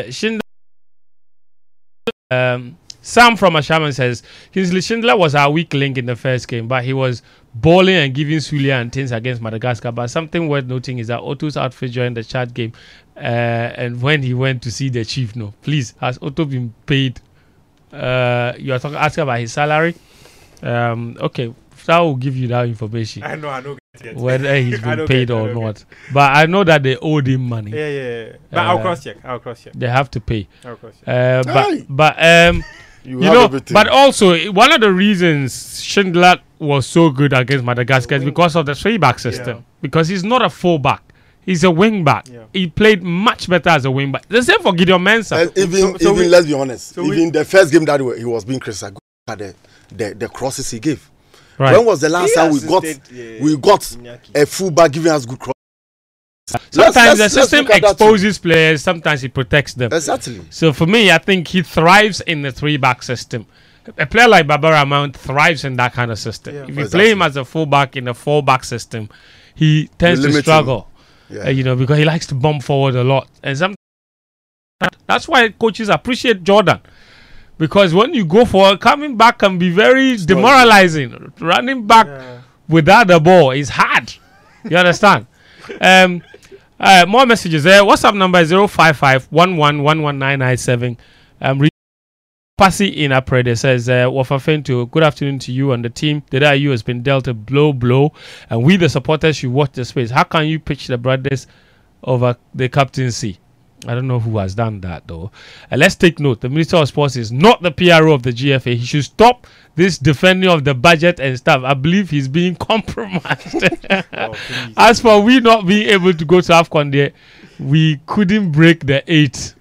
Sam from Ashaman says Kingsley Schindler was our weak link in the first game, but he was balling and giving Sulia and things against Madagascar. But something worth noting is that Otto's outfit during the Chad game, and when he went to see the chief, please, has Otto been paid? You are asking about his salary. Okay, that will give you that information. I know. Whether he's been paid or not. But I know that they owed him money. Yeah. But I'll cross check. They have to pay. I'll cross check. But also one of the reasons Schindler was so good against Madagascar is because of the 3-back system. Yeah. Because he's not a 4-back. He's a wing back. Yeah. He played much better as a wing back. The same for Gideon Mensah. Even let's be honest. Even the first game that he was being criticized at the crosses he gave. Right. When was the last time we got a full back giving us good crosses? Sometimes the system exposes players. Sometimes he protects them. Exactly. So for me, I think he thrives in the 3-back system. A player like Barbara Mount thrives in that kind of system. Yeah. If you play him as a full-back in a 4-back system, he tends to struggle. Yeah. Because he likes to bomb forward a lot. And that's why coaches appreciate Jordan. Because when you go forward, coming back can be very demoralizing. Running back without the ball is hard. You understand? More messages there. WhatsApp number is 055 11 11997. Pasi in Aprede says, Wafafento, good afternoon to you and the team. The DIU has been dealt a blow, and we, the supporters, should watch the space. How can you pitch the brothers over the captaincy? I don't know who has done that, though. Let's take note. The Minister of Sports is not the PRO of the GFA. He should stop this defending of the budget and stuff. I believe he's being compromised. As for we not being able to go to AFCON there, we couldn't break the 8.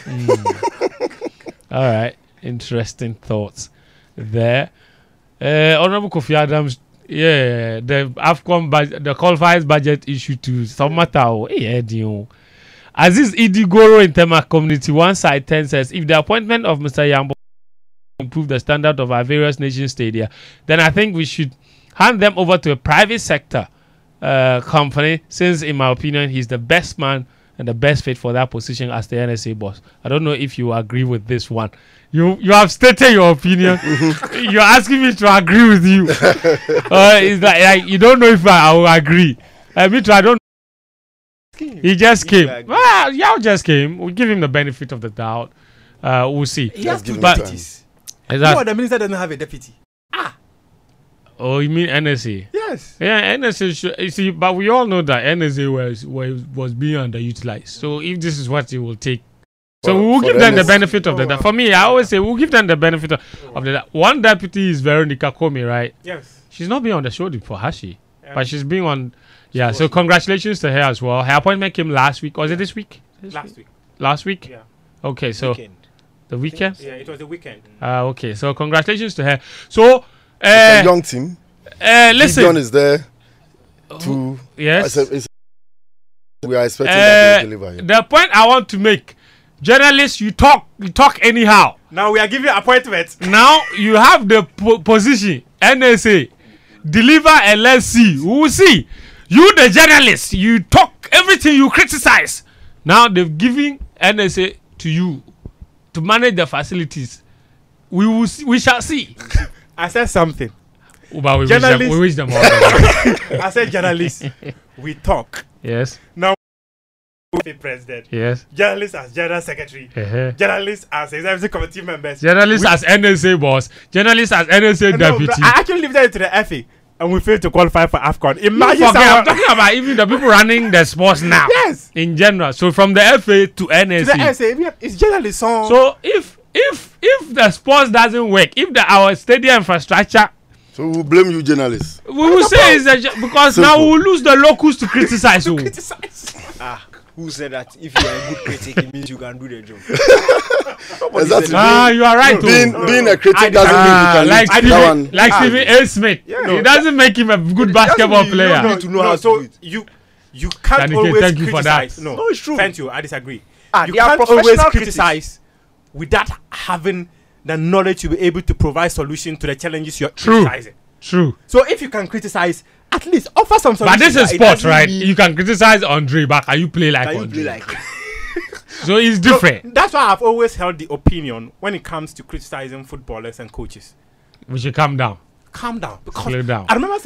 All right. Interesting thoughts there. Honorable Kofi Adams, the AFCON budget, the qualifiers budget issue to Samata. Aziz Idigoro in Tema Community 1 side 10 says, if the appointment of Mr. Yambo improve the standard of our various nation stadia, then I think we should hand them over to a private sector company, since in my opinion he's the best man and the best fit for that position as the NSA boss. I don't know if you agree with this one. You have stated your opinion. You're asking me to agree with you. It's like you don't know if I will agree. Me too, I don't. He just came. Well, Yao just came. We'll give him the benefit of the doubt. We'll see. He has 2 deputies. No, the minister doesn't have a deputy. Oh, you mean NSA? Yes. Yeah, NSA should. You see, but we all know that NSA was being underutilized. So if this is what it will take, so we will give them the benefit of the doubt. For me, I always say we'll give them the benefit of the doubt. One deputy is Veronica Comey, right? Yes. She's not been on the show before, has she? But she's been on. Yeah. So congratulations to her as well. Her appointment came last week. Was it this week? Last week. Yeah. Okay. So the weekend. Yeah, it was the weekend. Okay. So congratulations to her. So. It's a young team. Listen. Gideon is there. To yes. We are expecting that to deliver. The point I want to make, journalists, you talk anyhow. Now we are giving appointments. Now you have the position. NSA, deliver and let's see. We will see. You, the journalists, you talk everything, you criticize. Now they've given NSA to you to manage the facilities. We shall see. I said something. But we wish them all. I said journalists, we talk. Yes. Now, president. Yes. Journalists as general secretary. Journalists as executive committee members. Journalists as NSA boss. Journalists as NSA deputy. I actually leave that to the FA, and we failed to qualify for AFCON. Imagine I'm talking about even the people running the sports now. Yes. In general. So from the FA to NSA. To the SA, it's journalists. So if the sports doesn't work, if our stadium infrastructure, so we'll blame you journalists. We will say it's because now we'll lose the locals to criticize. Who said that if you are a good critic, it means you can do the job? Exactly. You are right. Being a critic doesn't mean you can like Stephen A. Smith. It doesn't make him a good basketball player. You need to know how to do it. You can't always criticize. No, it's true. Thank you. I disagree. You can't always criticize without having the knowledge to be able to provide solution to the challenges you're criticizing. True. So if you can criticize, at least offer some solution. But this is sports, right? You can criticize Andre, but can you play like Andre? So it's different. So that's why I've always held the opinion when it comes to criticizing footballers and coaches. We should calm down. Calm down. Slow down. I remember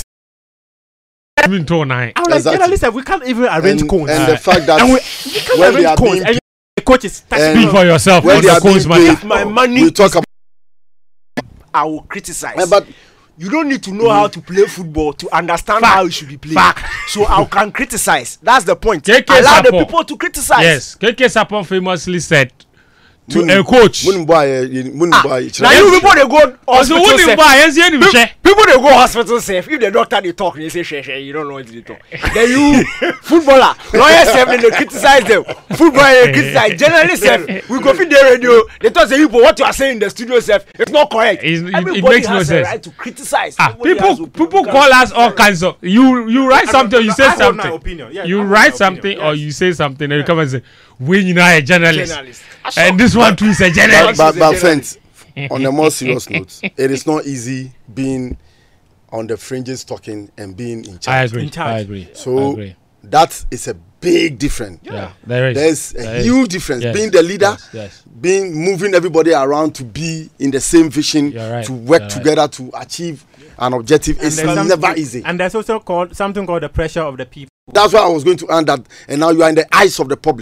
even tonight. I was like, journalists, we can't even arrange cones. And the fact that when they are being coaches, speak for yourself. When they are being paid, my money. We talk about. I will criticize. But you don't need to know how to play football to understand how it should be played. So I can criticize. That's the point. Allow the people to criticize. Yes. KK Sapon famously said to a coach. Now you people they go hospital safe. People they go hospital safe. If the doctor they talk, they say share. You don't know what they talk. Then you footballer, lawyers safe, then they criticize them. Footballer they criticize. Journalists safe. We go feed the radio. They talk say people what you are saying in the studio safe. It's not correct. It makes no sense. Right to criticize. People call us all kinds of. You write something, you say something. You write something or you say something, and you come and say, "We you know a journalist." And this one too is a journalist. But friends, on a more serious note, it is not easy being on the fringes talking and being in charge. I agree. So that is a big difference. Yeah, there's a huge difference. Being the leader, moving everybody around to be in the same vision, to work together to achieve an objective. It's never easy. And there's also something called the pressure of the people. That's why I was going to add that. And now you are in the eyes of the public.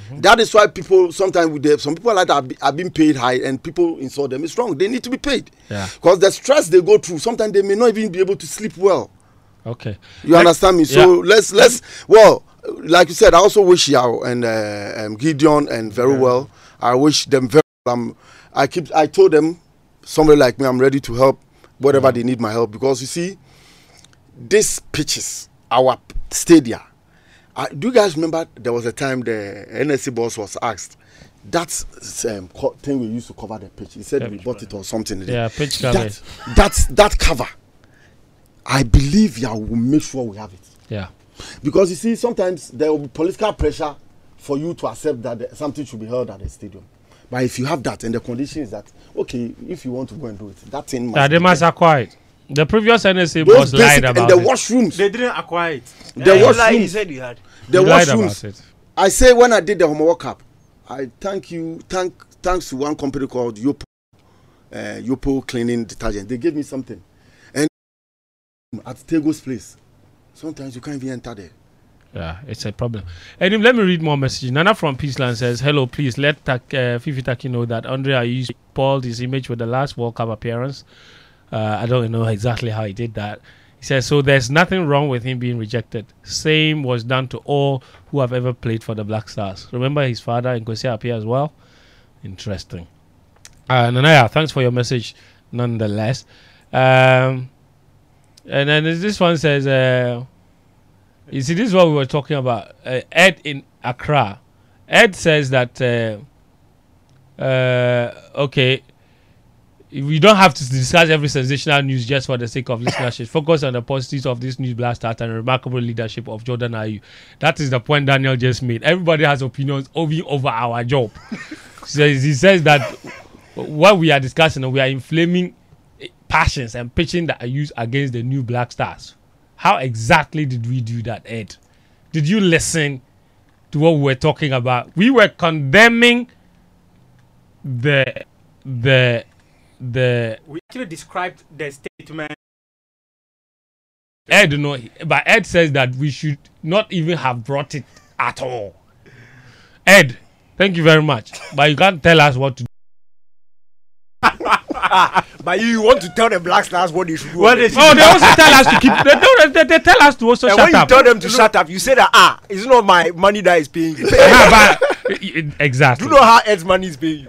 That is why people sometimes some people like that are being paid high, and people insult them. It's wrong. They need to be paid. Yeah. Because the stress they go through, sometimes they may not even be able to sleep well. Okay. You understand me? So let's well, like you said, I also wish Yao and Gideon and very well. I wish them very well. I told them, somebody like me, I'm ready to help whatever they need my help, because you see, these pitches, our stadia. Do you guys remember there was a time the NSC boss was asked that thing we used to cover the pitch? He said we bought it or something. Yeah, pitch cover. That cover. I believe will make sure we have it. Yeah. Because you see, sometimes there will be political pressure for you to accept that something should be held at the stadium. But if you have that, and the condition is that, okay, if you want to go and do it, that thing must they must acquire it. The previous NSA boss lied about it. And the washrooms. They didn't acquire it. The washrooms. He said he had. The washrooms. I say when I did the homework up, I thanks to one company called Yopo Cleaning Detergent. They gave me something. And at Tego's place, sometimes you can't even enter there. Yeah, it's a problem. And let me read more messages. Nana from Peaceland says, hello, please let Fifi Taki know that Andre Ayew spoiled his image with the last World Cup appearance. I don't know exactly how he did that. He says, so there's nothing wrong with him being rejected. Same was done to all who have ever played for the Black Stars. Remember his father, Nkosi Appiah, as well? Interesting. Nanaya, thanks for your message nonetheless. And then this one says, you see, this is what we were talking about. Ed in Accra. Ed says that, okay, we don't have to discuss every sensational news just for the sake of listenership. Focus on the positives of this news blast start and remarkable leadership of Jordan Ayew. That is the point Daniel just made. Everybody has opinions over our job. He says that what we are discussing, we are inflaming passions and pitching that are used against the new Black Stars. How exactly did we do that, Ed? Did you listen to what we were talking about? We were condemning the we actually described the statement. Ed, no, but Ed says that we should not even have brought it at all. Ed, thank you very much, but you can't tell us what to do. But you want to tell the Black Stars what they should do. They also tell us to keep. They tell us to also shut up. And when you tell them to shut up, you say that it's not my money that is paying you. Exactly. Do you know how Ed's money is paying you?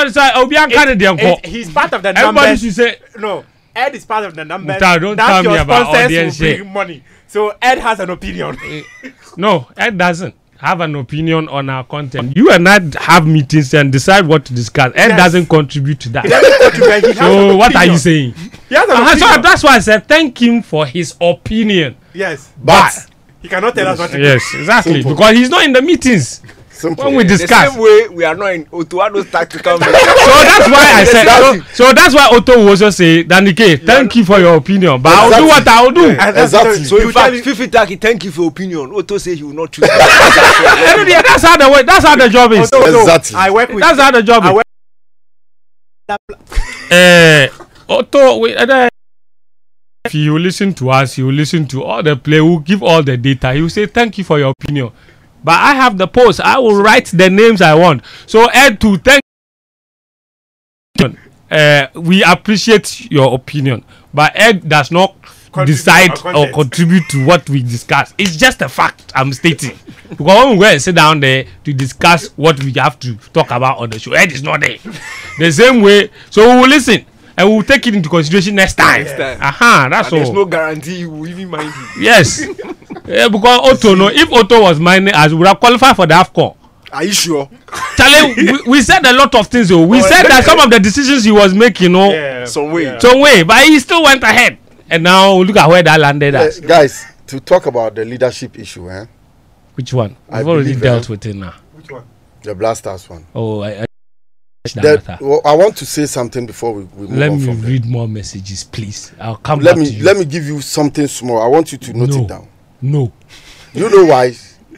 He's part of the numbers. Everybody should say no. Ed is part of the numbers. Don't tell me about audience bring money. So Ed has an opinion. No, Ed doesn't have an opinion on our content. You and I have meetings and decide what to discuss. Ed doesn't contribute to that. So what are you saying? So that's why I said thank him for his opinion. Yes, but he cannot tell us what to do. Yes, exactly. Simple. Because he's not in the meetings. Simple. When we discuss. The same way we are not in Otoano's tactical. So that's why I said. So that's why Otto will also say, Danike, thank you for your opinion, but I'll do what I'll do. Exactly. So in fact, Fifi Taki, thank you for your opinion. Otto says he will not choose. That's how the job is. Exactly. I work with. That's how the job is. Otto, if you listen to us, you listen to all the play. We'll give all the data. He will say, thank you for your opinion. But I have the post. I will write the names I want. So Ed, to thank we appreciate your opinion. But Ed does not decide or contribute to what we discuss. It's just a fact I'm stating. Because when we go and sit down there to discuss what we have to talk about on the show, Ed is not there. The same way. So we will listen. And we will take it into consideration next time. That's all. There's no guarantee he will even mind you. Yes. Because Otto, if Otto was minding us, we would have qualified for the AFCON. Are you sure? Charlie, we said a lot of things. We said that some of the decisions he was making, some way. But he still went ahead. And now look at where that landed us. Guys, to talk about the leadership issue, Which one? I've already dealt with it now. Which one? The Black Stars one. Oh, I want to say something before we move on. Let me read more messages, please. I'll come back to you. Let me give you something small. I want you to note it down. No. You know why?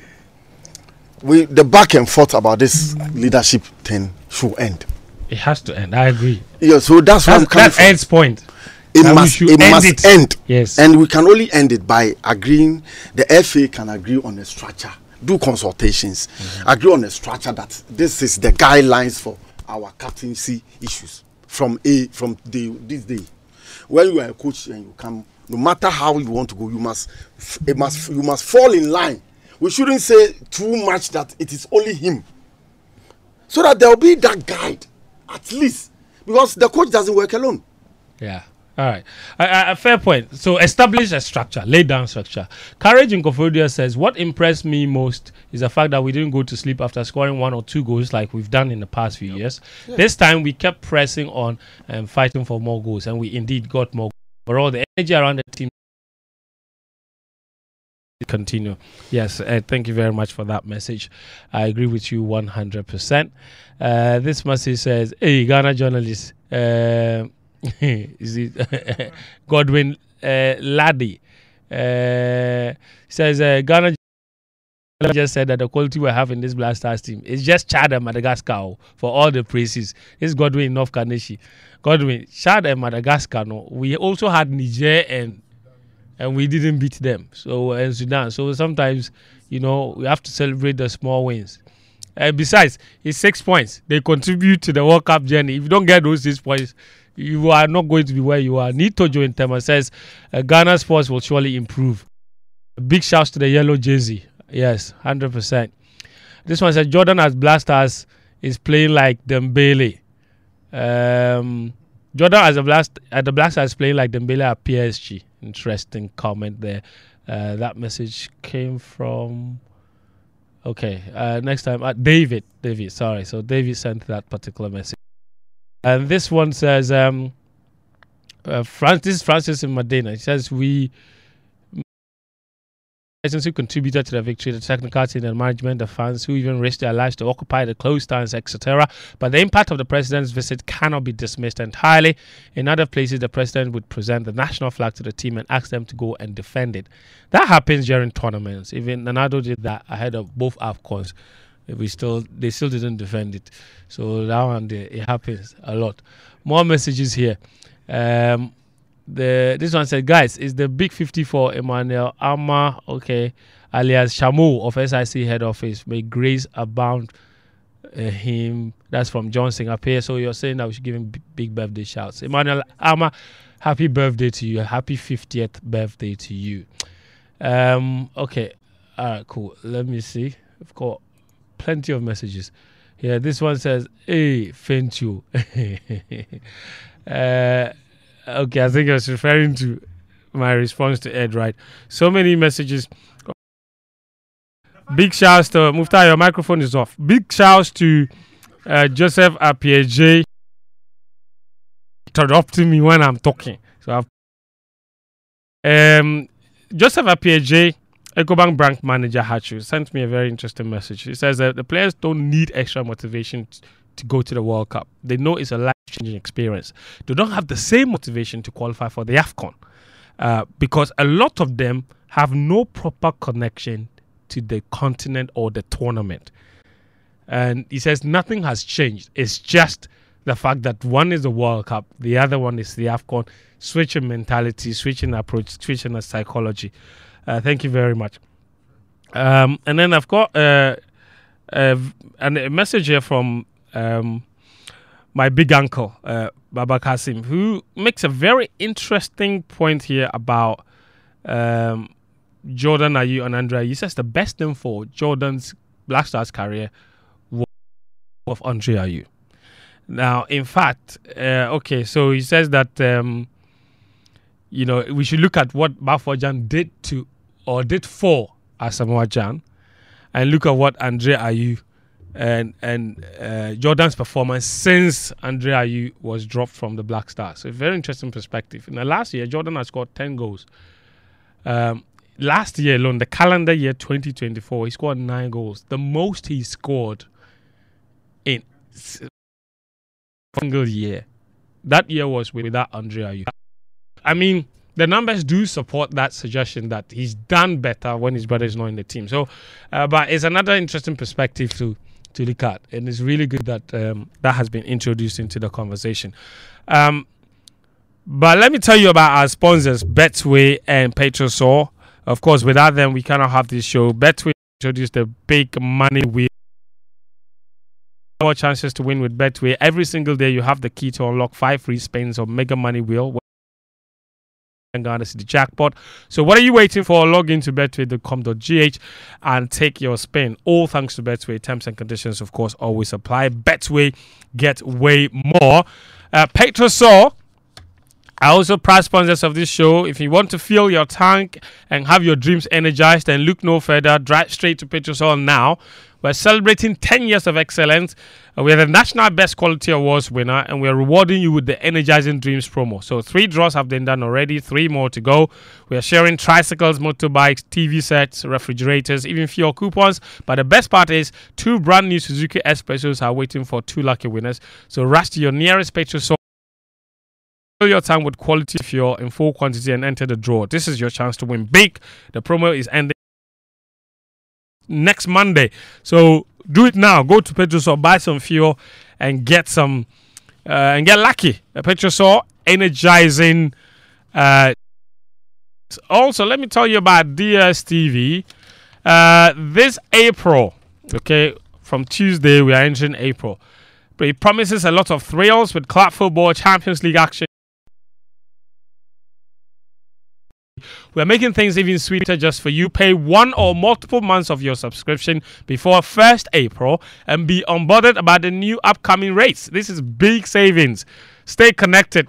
The back and forth about this leadership thing should end. It has to end. I agree. Yeah, so that's what I'm coming from. Ed's point. It must end. Yes. And we can only end it by agreeing. The FA can agree on a structure do consultations, agree on a structure that this is the guidelines for our captaincy issues from this day. When you are a coach and you come, no matter how you want to go, you must fall in line. We shouldn't say too much that it is only him, so that there will be that guide at least, because the coach doesn't work alone. Yeah. All right. A fair point. So establish a structure, lay down structure. Courage in Kofodia says, what impressed me most is the fact that we didn't go to sleep after scoring 1 or 2 goals like we've done in the past few years. Yeah. This time we kept pressing on and fighting for more goals, and we indeed got more goals. Overall, the energy around the team continue. Yes, thank you very much for that message. I agree with you 100%. This message says, hey, Ghana journalist, is it Godwin Laddie says Ghana just said that the quality we have in this Black Stars team is just Chad and Madagascar for all the praises. This is Godwin North Kaneshi. Godwin, Chad and Madagascar, no, we also had Niger and we didn't beat them. So and Sudan. So sometimes, you know, we have to celebrate the small wins. Besides, it's 6 points. They contribute to the World Cup journey. If you don't get those 6 points, you are not going to be where you are. Nito Joe in Tema says Ghana sports will surely improve. Big shouts to the yellow jersey. Yes, 100%. This one says Jordan as Black Stars is playing like Dembele. Jordan as the Black Stars is playing like Dembele at PSG. Interesting comment there. That message came from. Okay, next time David. Sorry, so David sent that particular message. And this one says, this is Francis in Medina. It says, we who contributed to the victory, the technical team and management, the fans who even risked their lives to occupy the closed stands, etc. But the impact of the president's visit cannot be dismissed entirely. In other places, the president would present the national flag to the team and ask them to go and defend it. That happens during tournaments. Even Nanado did that ahead of both AFCONs. They still didn't defend it. So that one, it happens a lot. More messages here. This one said, guys, is the big 54 Emmanuel Ama, okay, alias Shamu of SIC head office. May grace abound him. That's from John Singapore. So you're saying that we should give him big birthday shouts. Emmanuel Ama, happy birthday to you. Happy 50th birthday to you. Okay. All right, cool. Let me see. I've got plenty of messages. Yeah, this one says, hey, thank you. Okay, I think I was referring to my response to Ed, right? So many messages. Big shouts to Mufta, your microphone is off. Big shouts to Joseph Apiej interrupting me when I'm talking. So Joseph Apiej, EcoBank branch manager Hachu, sent me a very interesting message. He says that the players don't need extra motivation to go to the World Cup. They know it's a life-changing experience. They don't have the same motivation to qualify for the AFCON because a lot of them have no proper connection to the continent or the tournament. And he says nothing has changed. It's just the fact that one is the World Cup, the other one is the AFCON. Switching mentality, switching approach, switching psychology. Thank you very much. And then I've got a message here from my big uncle, Baba Kasim, who makes a very interesting point here about Jordan Ayew and Andre Ayew. He says the best thing for Jordan's Black Stars career was of Andre Ayew. Now, in fact, okay, so he says that we should look at what Bafokeng did for Asamoah Gyan, and look at what Andre Ayew and Jordan's performance since Andre Ayew was dropped from the Black Stars. So a very interesting perspective. In the last year, Jordan has scored 10 goals. Last year alone, the calendar year 2024, he scored 9 goals. The most he scored in a single year. That year was without Andre Ayew. I mean, the numbers do support that suggestion that he's done better when his brother is not in the team. So, but it's another interesting perspective to look at, and it's really good that that has been introduced into the conversation. But let me tell you about our sponsors, Betway and Petrosol. Of course, without them, we cannot have this show. Betway introduce the big money wheel. More chances to win with Betway. Every single day, you have the key to unlock 5 free spins of Mega Money Wheel. And Ghana City jackpot. So what are you waiting for? Log into betway.com.gh and take your spin. All thanks to Betway. Terms and conditions, of course, always apply. Betway, get way more. Petrosol are also proud sponsors of this show. If you want to fill your tank and have your dreams energized, then look no further. Drive straight to Petrosol now. We're celebrating 10 years of excellence. We're the National Best Quality Awards winner, and we're rewarding you with the Energizing Dreams promo. So 3 draws have been done already, 3 more to go. We are sharing tricycles, motorbikes, TV sets, refrigerators, even fuel coupons. But the best part is 2 brand new Suzuki Espressos are waiting for 2 lucky winners. So rush to your nearest Petrosol. Fill your tank with quality fuel in full quantity and enter the draw. This is your chance to win big. The promo is ending next Monday, so do it now. Go to Petrosol, buy some fuel, and get some and get lucky. Petrosol, energizing. Also, let me tell you about DSTV. This April, okay, from Tuesday we are entering April, but it promises a lot of thrills with club football, Champions League action. We're making things even sweeter just for you. Pay 1 or multiple months of your subscription before 1st April and be onboarded about the new upcoming rates. This is big savings. Stay connected.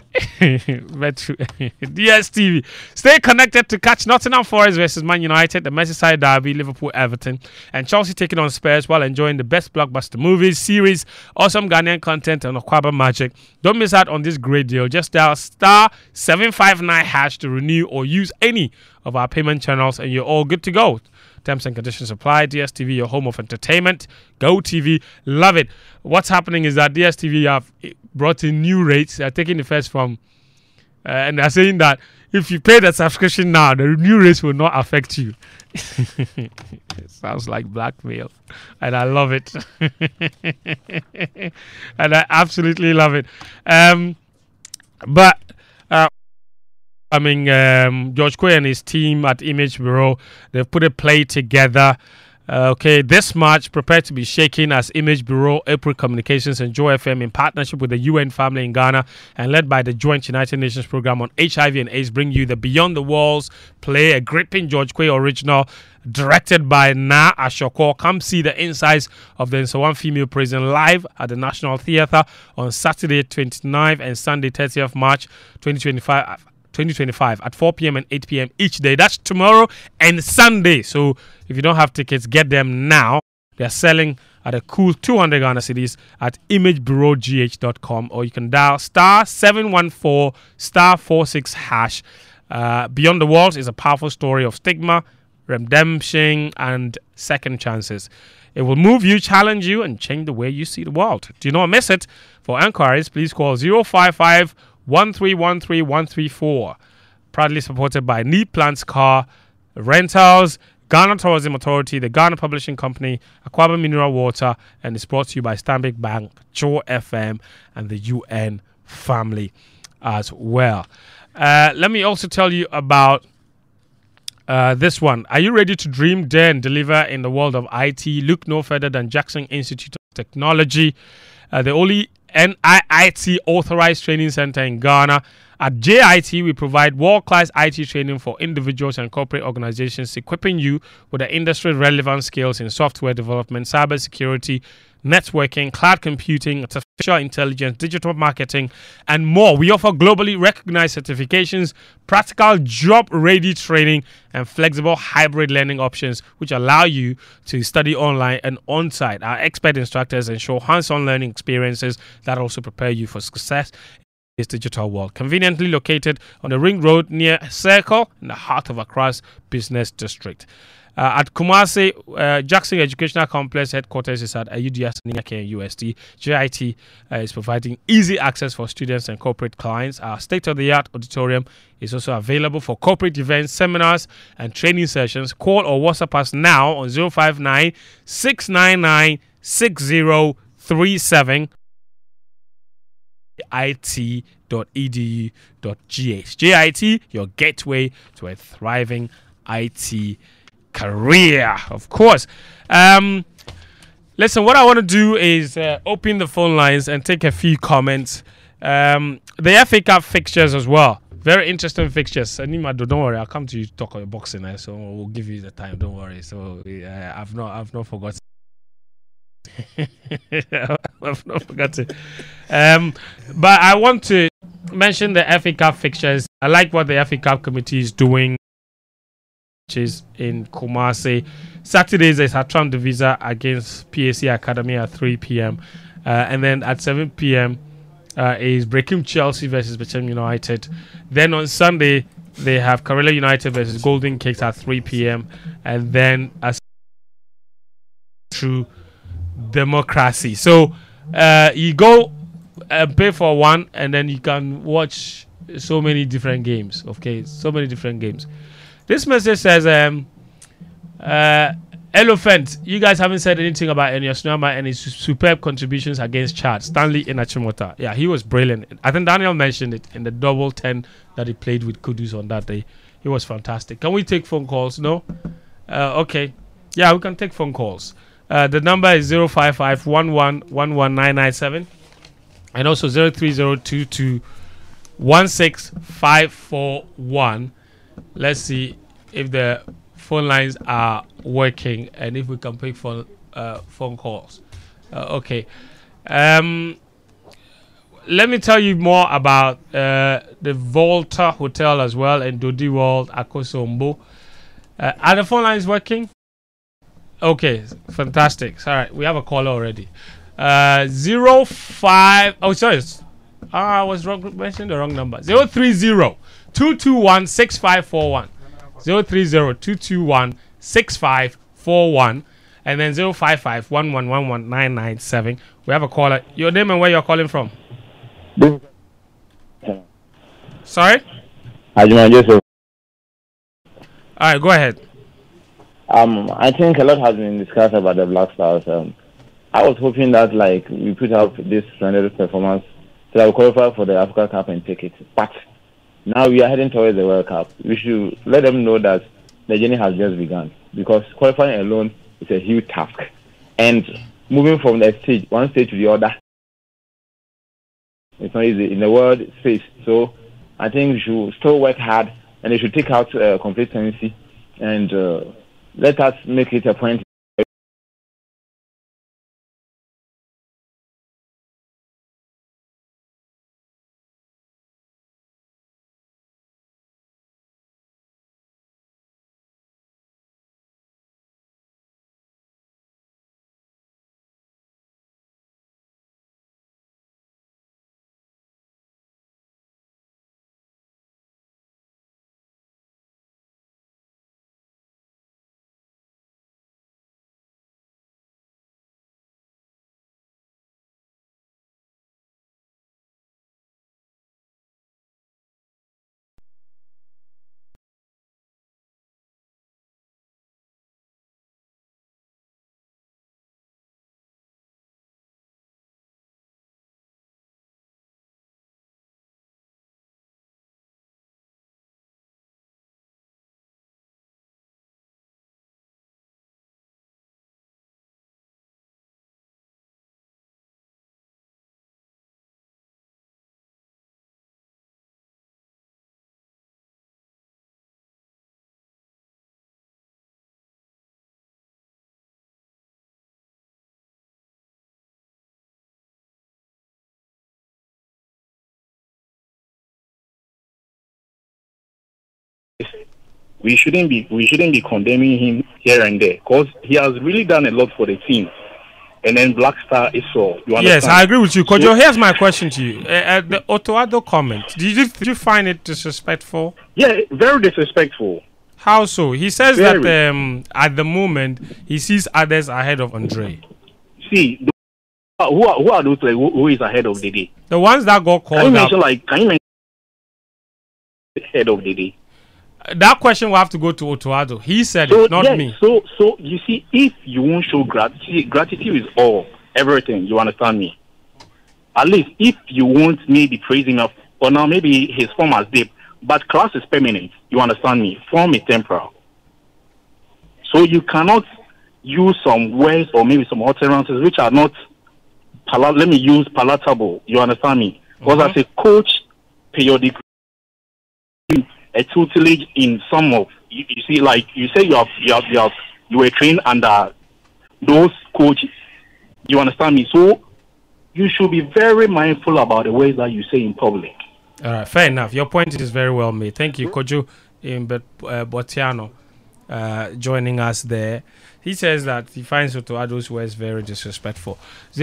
DSTV. Stay connected to catch Nottingham Forest versus Man United, the Merseyside Derby, Liverpool, Everton, and Chelsea taking on Spurs while enjoying the best blockbuster movies, series, awesome Ghanaian content, and Aquaba magic. Don't miss out on this great deal. Just dial *759# to renew or use any of our payment channels, and you're all good to go. Terms and conditions apply. DSTV, your home of entertainment. Go TV, love it. What's happening is that DSTV have brought in new rates. They're taking the first from, and they're saying that if you pay the subscription now, the new rates will not affect you. It sounds like blackmail, and I love it. And I absolutely love it. George Quay and his team at Image Bureau, they've put a play together. This March, prepare to be shaken as Image Bureau, April Communications, and Joy FM in partnership with the UN family in Ghana and led by the Joint United Nations Program on HIV and AIDS bring you the Beyond the Walls play, a gripping George Quay original directed by Na Ashoko. Come see the insides of the Nsawan Female Prison live at the National Theatre on Saturday 29th and Sunday 30th March 2025 at 4 p.m. and 8 p.m. each day. That's tomorrow and Sunday. So if you don't have tickets, get them now. They're selling at a cool 200 Ghana cedis at imagebureaugh.com, or you can dial *714*46#. Beyond the Walls is a powerful story of stigma, redemption, and second chances. It will move you, challenge you, and change the way you see the world. Do not miss it. For enquiries, please call 055-1313134. Proudly supported by Need Plants Car Rentals, Ghana Tourism Authority, the Ghana Publishing Company, Aquaba Mineral Water, and it's brought to you by Stanbic Bank, Joy FM, and the UN family as well. Let me also tell you about this one. Are you ready to dream, dare, and deliver in the world of IT? Look no further than Jackson Institute of Technology, the only NIIT authorized training center in Ghana. At JIT, we provide world-class IT training for individuals and corporate organizations, equipping you with the industry-relevant skills in software development, cybersecurity, networking, cloud computing, artificial intelligence, digital marketing, and more. We offer globally recognized certifications, practical job-ready training, and flexible hybrid learning options, which allow you to study online and on-site. Our expert instructors ensure hands-on learning experiences that also prepare you for success in this digital world. Conveniently located on the Ring Road near Circle in the heart of Accra's business district. At Kumasi, Jackson Educational Complex headquarters is at UDS and UST. JIT is providing easy access for students and corporate clients. Our state-of-the-art auditorium is also available for corporate events, seminars, and training sessions. Call or WhatsApp us now on 059-699-6037. IT.edu.gh. JIT, your gateway to a thriving IT career, of course. Listen, what I want to do is open the phone lines and take a few comments. The FA Cup fixtures as well. Very interesting fixtures. Nima, don't worry, I'll come to you to talk on your boxing, so we'll give you the time. Don't worry. So I've not forgotten. I've not forgotten. But I want to mention the FA Cup fixtures. I like what the FA Cup committee is doing, which is in Kumasi. Saturdays is Hatram Divisa against PAC Academy at 3 p.m. And then at 7 p.m. Is Brecum Chelsea versus Bechem United. Then on Sunday, they have Karela United versus Golden Cakes at 3 p.m. And then as True Democracy. So you go pay for one, and then you can watch so many different games. Okay, so many different games. This message says, Elephant, you guys haven't said anything about Enios Nuama and his superb contributions against Chad. Stanley Inachimota. Yeah, he was brilliant. I think Daniel mentioned it in the double 10 that he played with Kudus on that day. He was fantastic. Can we take phone calls? No? Okay. Yeah, we can take phone calls. The number is 055-11-11997 and also 03022-16541. Let's see if the phone lines are working and if we can pick phone calls. Okay. Let me tell you more about the Volta Hotel as well in Dodi World, Akosombo. Are the phone lines working? Okay, fantastic. All right, we have a caller already. 05. Oh, sorry. I was wrong. Mentioned the wrong number. 030-221-6541. 030-221-6541 and then 055-1111-997. We have a caller. Your name and where you're calling from? Sorry? All right, go ahead. I think a lot has been discussed about the Black Stars. I was hoping that we put out this splendid performance so that we qualify for the Africa Cup and take it. But now we are heading towards the World Cup. We should let them know that the journey has just begun, because qualifying alone is a huge task. And moving from one stage to the other, it's not easy in the world space. So I think we should still work hard, and they should take out complacency and let us make it a point. We shouldn't be condemning him here and there, because he has really done a lot for the team. And then Black Star is so. Yes, I agree with you. Kojo, here's my question to you. The Otoado comment, did you find it disrespectful? Yeah, very disrespectful. How so? He says that at the moment he sees others ahead of Andre. See, who are those who is ahead of Dede? The ones that got called Can you mention ahead of Dede? That question will have to go to Otoado. He said it, not me. So you see, if you won't show gratitude is everything. You understand me? At least if you won't maybe praise him, or now maybe his form has dipped, but class is permanent. You understand me? Form is temporal. So you cannot use some words or maybe some utterances which are not, let me use palatable. You understand me? Because as a coach, periodically, a tutelage in some of, you see, like you say you were trained under those coaches. You understand me? So you should be very mindful about the words that you say in public. All right, fair enough. Your point is very well made. Thank you, Kojo in Botiano, joining us there. He says that he finds Soto Ado's words very disrespectful.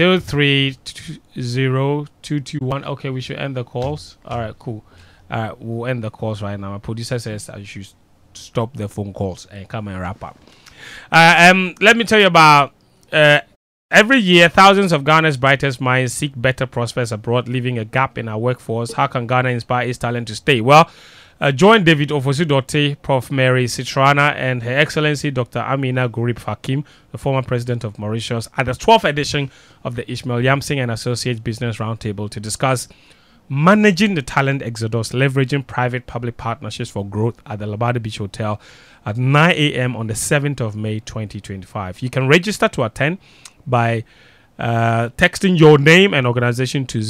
030221. Okay, we should end the calls. All right, cool. We'll end the calls right now. My producer says I should stop the phone calls and come and wrap up. Let me tell you about every year, thousands of Ghana's brightest minds seek better prospects abroad, leaving a gap in our workforce. How can Ghana inspire its talent to stay? Well, join David Ofosu-Dorte, Prof. Mary Citrana, and Her Excellency Dr. Amina Gurib Fakim, the former president of Mauritius, at the 12th edition of the Ishmael Yamsing and Associates Business Roundtable to discuss managing the talent exodus, leveraging private-public partnerships for growth at the Labadi Beach Hotel at 9 a.m. on the 7th of May 2025. You can register to attend by texting your name and organization to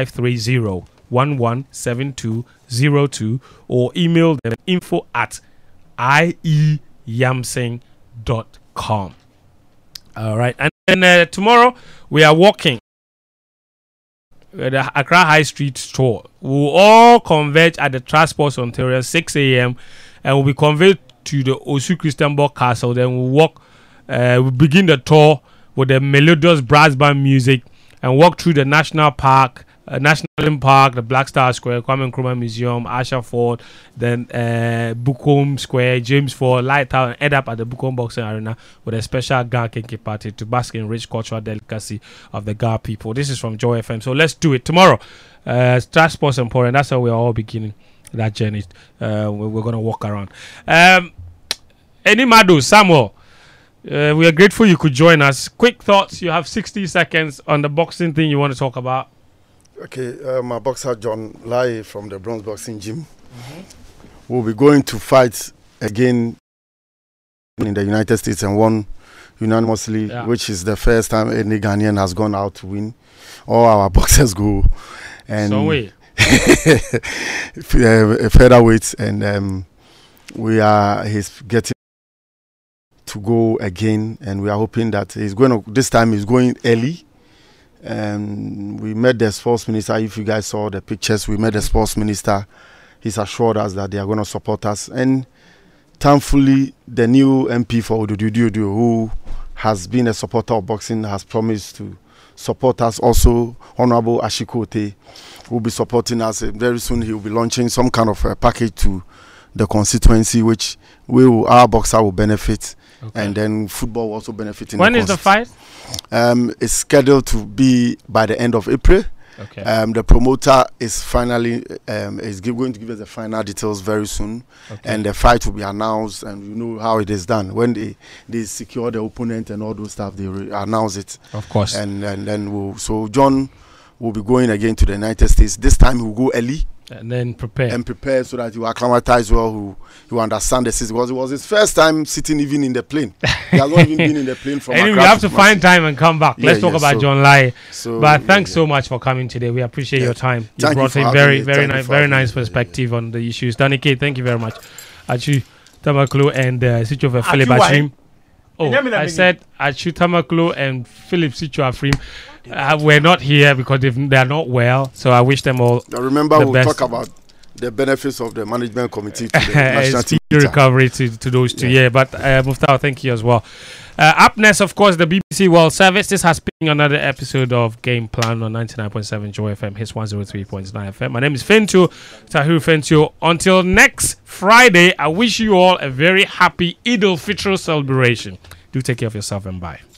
0530-117202 or email them info@ieyamsing.com. All right. And then tomorrow we are walking the Accra High Street store. We'll all converge at the Transport Ontario 6 a.m. and we'll be conveyed to the Osu Christian Borg Castle. Then we'll walk, we'll begin the tour with the melodious brass band music and walk through the National Park, the Black Star Square, Kwame Nkrumah Museum, Asher Ford, then Bukom Square, James Ford, Lighthouse, and end up at the Bukom Boxing Arena with a special Ga Kinky party to bask in rich cultural delicacy of the Ga people. This is from Joy FM. So let's do it tomorrow. Transport Emporium. That's how we're all beginning that journey. We're gonna walk around. Enimado Samuel. We are grateful you could join us. Quick thoughts. You have 60 seconds on the boxing thing you want to talk about. Okay, my boxer John Lai from the Bronze Boxing Gym will be going to fight again in the United States and won unanimously, which is the first time any Ghanaian has gone out to win. All our boxers go and featherweight, and he's getting to go again, and we are hoping that he's going to, this time he's going early. We met the sports minister. If you guys saw the pictures, we met the sports minister. He's assured us that they are going to support us, and thankfully the new MP for Odududu, who has been a supporter of boxing, has promised to support us. Also, Honorable Ashikote will be supporting us. Very soon he will be launching some kind of a package to the constituency, which our boxer will benefit. Okay. And then football will also benefit. When is the fight? It's scheduled to be by the end of April. Okay. The promoter is finally going to give us the final details very soon. Okay. And the fight will be announced, and you know how it is done. When they secure the opponent and all those stuff, they announce it. Of course. And then so John will be going again to the United States. This time he will go early. And then prepare so that you acclimatize well, you understand the system. Because it was his first time sitting even in the plane. He has not even been in the plane from Anyway, we have to find time and come back. Let's talk about John Lai. But thanks so much for coming today. We appreciate your time. You brought in very nice perspective on the issues. Danny, thank you very much. Achu Tamaklo and Sicho of Philip Ashim. I said Achu Tamaklo and Philip Sicho Afrim were not here because they are not well. So I wish them all. Remember, we'll talk about the benefits of the management committee to the national team. Recovery to those two. Yeah, but Muftar, thank you as well. Up next, of course, the BBC World Service. This has been another episode of Game Plan on 99.7 Joy FM, his 103.9 FM. My name is Fentu, Tahir Fentu. Until next Friday, I wish you all a very happy Eid al-Fitr celebration. Do take care of yourself and bye.